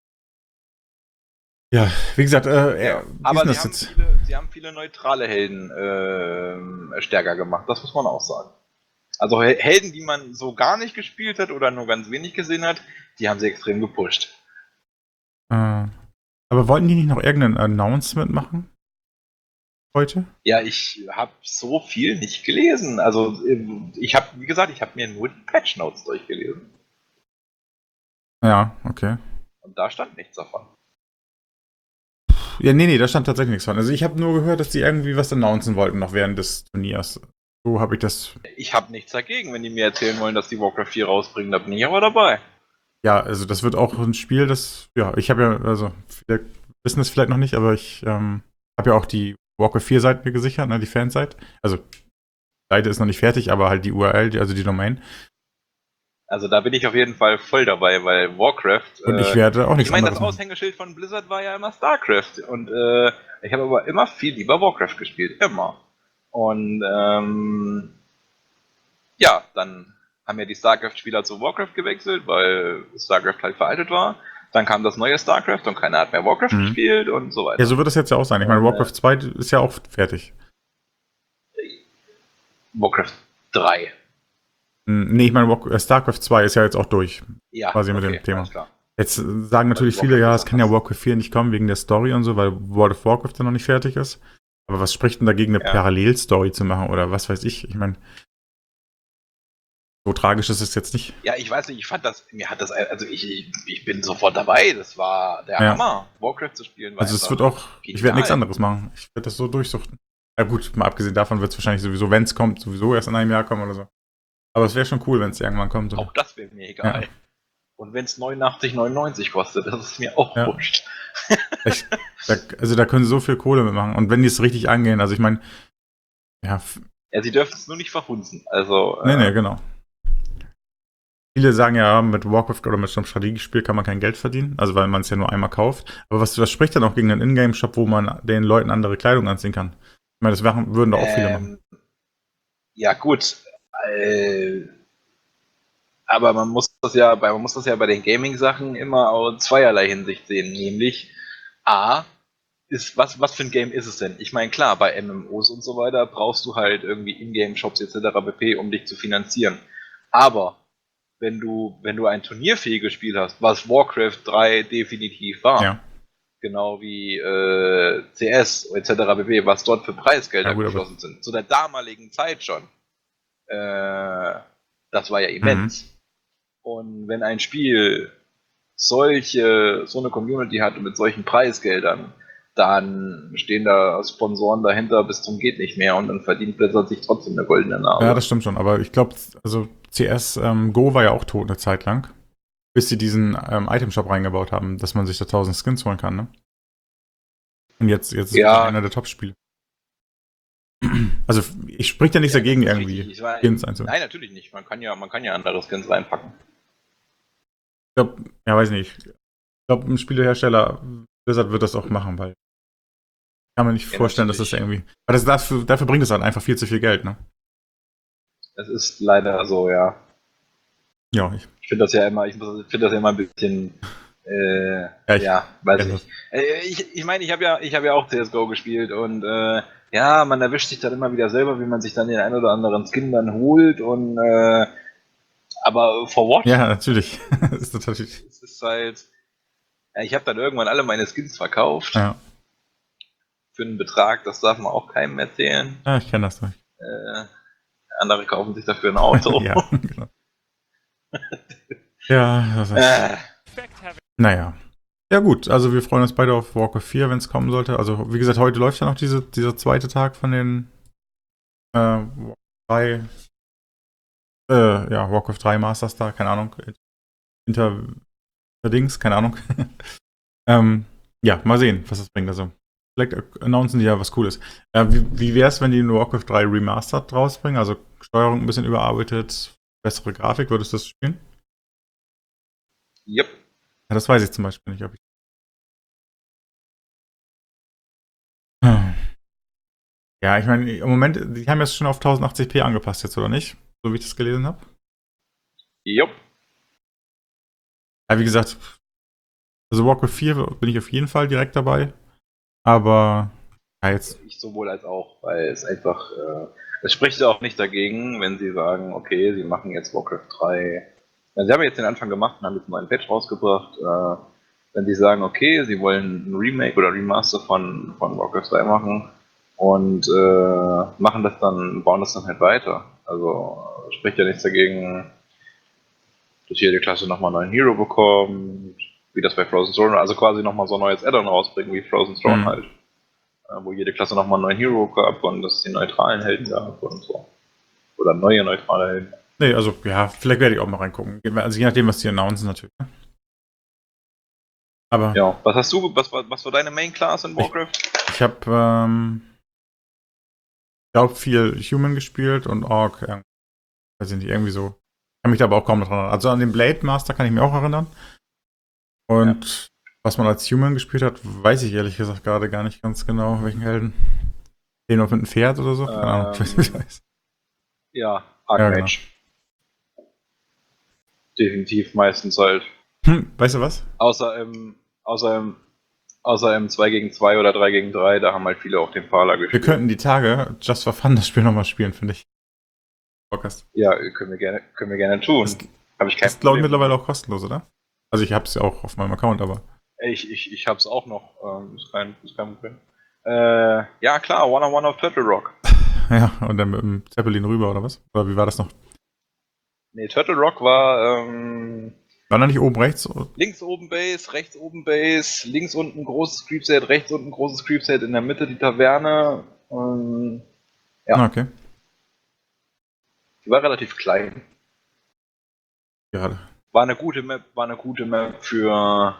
Ja, wie gesagt, aber sie haben viele neutrale Helden stärker gemacht, das muss man auch sagen. Also Helden, die man so gar nicht gespielt hat oder nur ganz wenig gesehen hat, die haben sie extrem gepusht. Aber wollten die nicht noch irgendein Announcement machen? Heute? Ja, ich habe so viel nicht gelesen. Also wie gesagt, ich habe mir nur die Patch Notes durchgelesen. Ja, okay. Und da stand nichts davon. Ja, nee, da stand tatsächlich nichts von. Also ich habe nur gehört, dass die irgendwie was announcen wollten noch während des Turniers. So habe ich das. Ich habe nichts dagegen, wenn die mir erzählen wollen, dass die Warcraft 4 rausbringen, da bin ich aber dabei. Ja, also das wird auch ein Spiel, das, ja, ich habe ja, also viele wissen es vielleicht noch nicht, aber ich habe ja auch die Warcraft 4 Seite mir gesichert, ne, die Fanseite. Also Seite ist noch nicht fertig, aber halt die URL, also die Domain. Also da bin ich auf jeden Fall voll dabei, weil Warcraft. Und ich werde auch Ich nichts meine, das anderes machen. Aushängeschild von Blizzard war ja immer StarCraft. Und ich habe aber immer viel lieber Warcraft gespielt. Immer. Und ja, dann haben ja die StarCraft-Spieler zu Warcraft gewechselt, weil StarCraft halt veraltet war. Dann kam das neue StarCraft und keiner hat mehr Warcraft Mhm. gespielt und so Ja, weiter. so wird das jetzt ja auch sein. Ich meine, Und Warcraft 2 ist ja auch fertig. Warcraft 3. Nee, ich meine, StarCraft 2 ist ja jetzt auch durch. Ja, Quasi mit okay, dem Thema. alles klar. Jetzt sagen natürlich Warcraft viele, ja, ist es kann ja anders. Warcraft 4 nicht kommen wegen der Story und so, weil World of Warcraft ja noch nicht fertig ist. Aber was spricht denn dagegen, eine Ja. Parallelstory zu machen oder was weiß ich? Ich meine, so tragisch ist es jetzt nicht. Ja, ich weiß nicht, ich fand das, mir hat das, also ich bin sofort dabei, das war der Ja. Hammer, Warcraft zu spielen. War Also es einfach wird auch, ich werde genial. nichts anderes machen. Ich werde das so durchsuchten. Ja gut, mal abgesehen davon wird es wahrscheinlich sowieso, wenn es kommt, sowieso erst in einem Jahr kommen oder so. Aber es wäre schon cool, wenn es irgendwann kommt. Auch das wäre mir egal. Ja. Und wenn es 89,99 kostet, das ist mir auch Ja. wurscht. Da können sie so viel Kohle mitmachen. Und wenn die es richtig angehen, also ich meine, ja, Ja, sie dürfen es nur nicht verhunzen. Also, nee, genau. Viele sagen ja, mit Warcraft oder mit so einem Strategiespiel kann man kein Geld verdienen, also weil man es ja nur einmal kauft. Aber was spricht dann auch gegen einen Ingame-Shop, wo man den Leuten andere Kleidung anziehen kann? Ich meine, das würden da auch viele machen. ja gut, aber man muss das ja bei den Gaming-Sachen immer aus zweierlei Hinsicht sehen, nämlich A, was für ein Game ist es denn? Ich meine, klar, bei MMOs und so weiter brauchst du halt irgendwie Ingame-Shops etc. pp., um dich zu finanzieren. Aber wenn du ein turnierfähiges Spiel hast, was Warcraft 3 definitiv war, Ja. genau wie CS etc. pp., was dort für Preisgelder Ja, gut, aber- geflossen sind, zu der damaligen Zeit schon, das war ja immens. Und wenn ein Spiel so eine Community hat mit solchen Preisgeldern, dann stehen da Sponsoren dahinter bis zum geht nicht mehr und dann verdient Blizzard sich trotzdem eine goldene Nase. Ja, das stimmt schon. Aber ich glaube, also CS Go war ja auch tot eine Zeit lang, bis sie diesen Item-Shop reingebaut haben, dass man sich da 1000 Skins holen kann, ne? Und jetzt ist Ja. es einer der Top-Spiele. Also ich spricht ja nichts dagegen, das ist irgendwie richtig. Ich war- Skins einzuholen. Nein, natürlich nicht. Man kann ja andere Skins reinpacken. Ich glaube, ja, weiß nicht. Ich glaube, ein Spielehersteller, Blizzard wird das auch machen, weil ich kann mir nicht Ja, vorstellen, dass das irgendwie. Aber dafür bringt es halt einfach viel zu viel Geld, ne? Das ist leider so, ja. Ja, Ich finde das ja immer, ein bisschen, ja, weiß nicht. Ich meine, ich habe ja auch CSGO gespielt und ja, man erwischt sich dann immer wieder selber, wie man sich dann den ein oder anderen Skin dann holt und aber for what? Ja, natürlich. Das ist natürlich. Es ist halt, ja, ich habe dann irgendwann alle meine Skins verkauft Ja, für einen Betrag, das darf man auch keinem erzählen. ja ich kenne das durch. Andere kaufen sich dafür ein Auto. Ja, genau. Ja, das ist. Naja. Ja, gut, also wir freuen uns beide auf Warcraft 4, wenn es kommen sollte. Also, wie gesagt, heute läuft ja noch dieser zweite Tag von den Warcraft 3 Masters da, keine Ahnung. Interdings, keine Ahnung. Ja, mal sehen, was das bringt. Also, vielleicht announcen die ja was Cooles. Wie wäre es, wenn die in Warcraft 3 Remastered rausbringen? Also Steuerung ein bisschen überarbeitet, bessere Grafik, würdest du das spielen? Yep. Ja, das weiß ich zum Beispiel nicht, ob ich. Ja, ich meine, im Moment, die haben jetzt schon auf 1080p angepasst jetzt, oder nicht? So wie ich das gelesen habe. Yep. Ja, wie gesagt, also Warcraft 4 bin ich auf jeden Fall direkt dabei. Aber ja, jetzt. Ich sowohl als auch, weil es einfach, es spricht auch nicht dagegen, wenn sie sagen, okay, sie machen jetzt Warcraft 3. Ja, sie haben jetzt den Anfang gemacht und haben jetzt einen neuen Patch rausgebracht. Wenn sie sagen, okay, sie wollen ein Remake oder Remaster von Warcraft 3 machen und machen das dann, bauen das dann halt weiter. Also spricht ja nichts dagegen, dass jede Klasse nochmal einen neuen Hero bekommt, wie das bei Frozen Throne, also quasi nochmal so ein neues Add-on rausbringen wie Frozen Throne halt. Wo jede Klasse nochmal einen neuen Hero gab und es die neutralen Helden gab und so. Oder neue neutrale Helden. Nee, also ja, vielleicht werde ich auch mal reingucken. Also je nachdem, was die announcen natürlich. Ne? Aber Ja, was hast du, was war deine Main Class in Warcraft? ich habe, glaube viel Human gespielt und Orc, weiß ich nicht, irgendwie so. Kann mich da aber auch kaum noch dran erinnern. Also an den Blade Master kann ich mich auch erinnern. Und was man als Human gespielt hat, weiß ich ehrlich gesagt gerade gar nicht ganz genau, welchen Helden. Den noch mit einem Pferd oder so? Keine Ahnung, ich weiß nicht, wie das heißt. Ja, Ja, Archmage. Definitiv meistens halt. Weißt du was? Außer im 2 gegen 2 oder 3 gegen 3, da haben halt viele auch den Parler Wir gespielt. könnten die Tage Just for Fun das Spiel nochmal spielen, finde ich. Bock hast. Ja, können wir gerne tun. Habe ich kein Das ist, glaube ich, Problem. mittlerweile auch kostenlos, oder? Also ich habe es ja auch auf meinem Account, aber. Ich hab's auch noch. Ist kein Problem. Ja, klar, One-on-One auf Turtle Rock. Ja, und dann mit dem Zeppelin rüber, oder was? Oder wie war das noch? Nee, Turtle Rock war War da nicht oben rechts? links oben Base, rechts oben Base, links unten großes Creepset, rechts unten großes Creepset, in der Mitte die Taverne. Ja. Ah, okay. Die war relativ klein. Gerade. War eine gute Map für.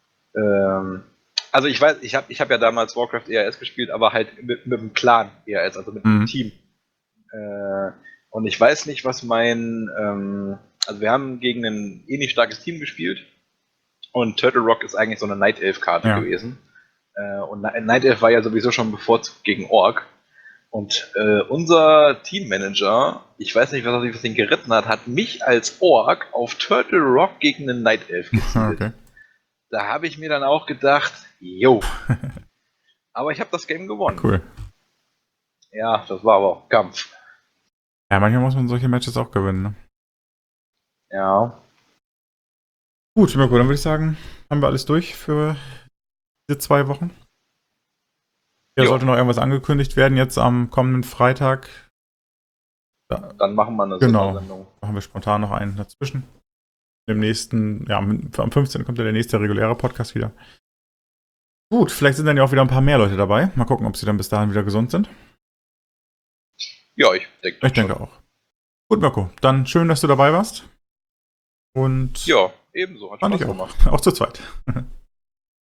Also ich weiß, ich hab ja damals Warcraft ERS gespielt, aber halt mit dem Clan ERS, also mit dem Team. Und ich weiß nicht, was also wir haben gegen ein ähnlich starkes Team gespielt und Turtle Rock ist eigentlich so eine Night Elf Karte gewesen. Und Night Elf war ja sowieso schon bevorzugt gegen Ork. Und unser Teammanager, ich weiß nicht, was ihn geritten hat, hat mich als Ork auf Turtle Rock gegen einen Night Elf gezielt. Okay. Da habe ich mir dann auch gedacht, jo. Aber ich habe das Game gewonnen. Cool. Ja, das war aber auch Kampf. Ja, manchmal muss man solche Matches auch gewinnen, ne? Ja. Gut, Mirko, dann würde ich sagen, haben wir alles durch für diese 2 Wochen. Ja, sollte noch irgendwas angekündigt werden jetzt am kommenden Freitag. Dann machen wir eine Sondersendung. Machen wir spontan noch einen dazwischen. Im nächsten, ja, am 15. kommt ja der nächste reguläre Podcast wieder. Gut, vielleicht sind dann ja auch wieder ein paar mehr Leute dabei. Mal gucken, ob sie dann bis dahin wieder gesund sind. Ja, ich denke auch. Gut, Mirko, dann schön, dass du dabei warst. Und ja, ebenso. Hat Spaß gemacht. Auch zu zweit.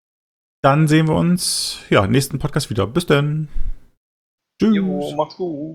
Dann sehen wir uns, ja, nächsten Podcast wieder. Bis dann. Tschüss. Jo, macht's gut.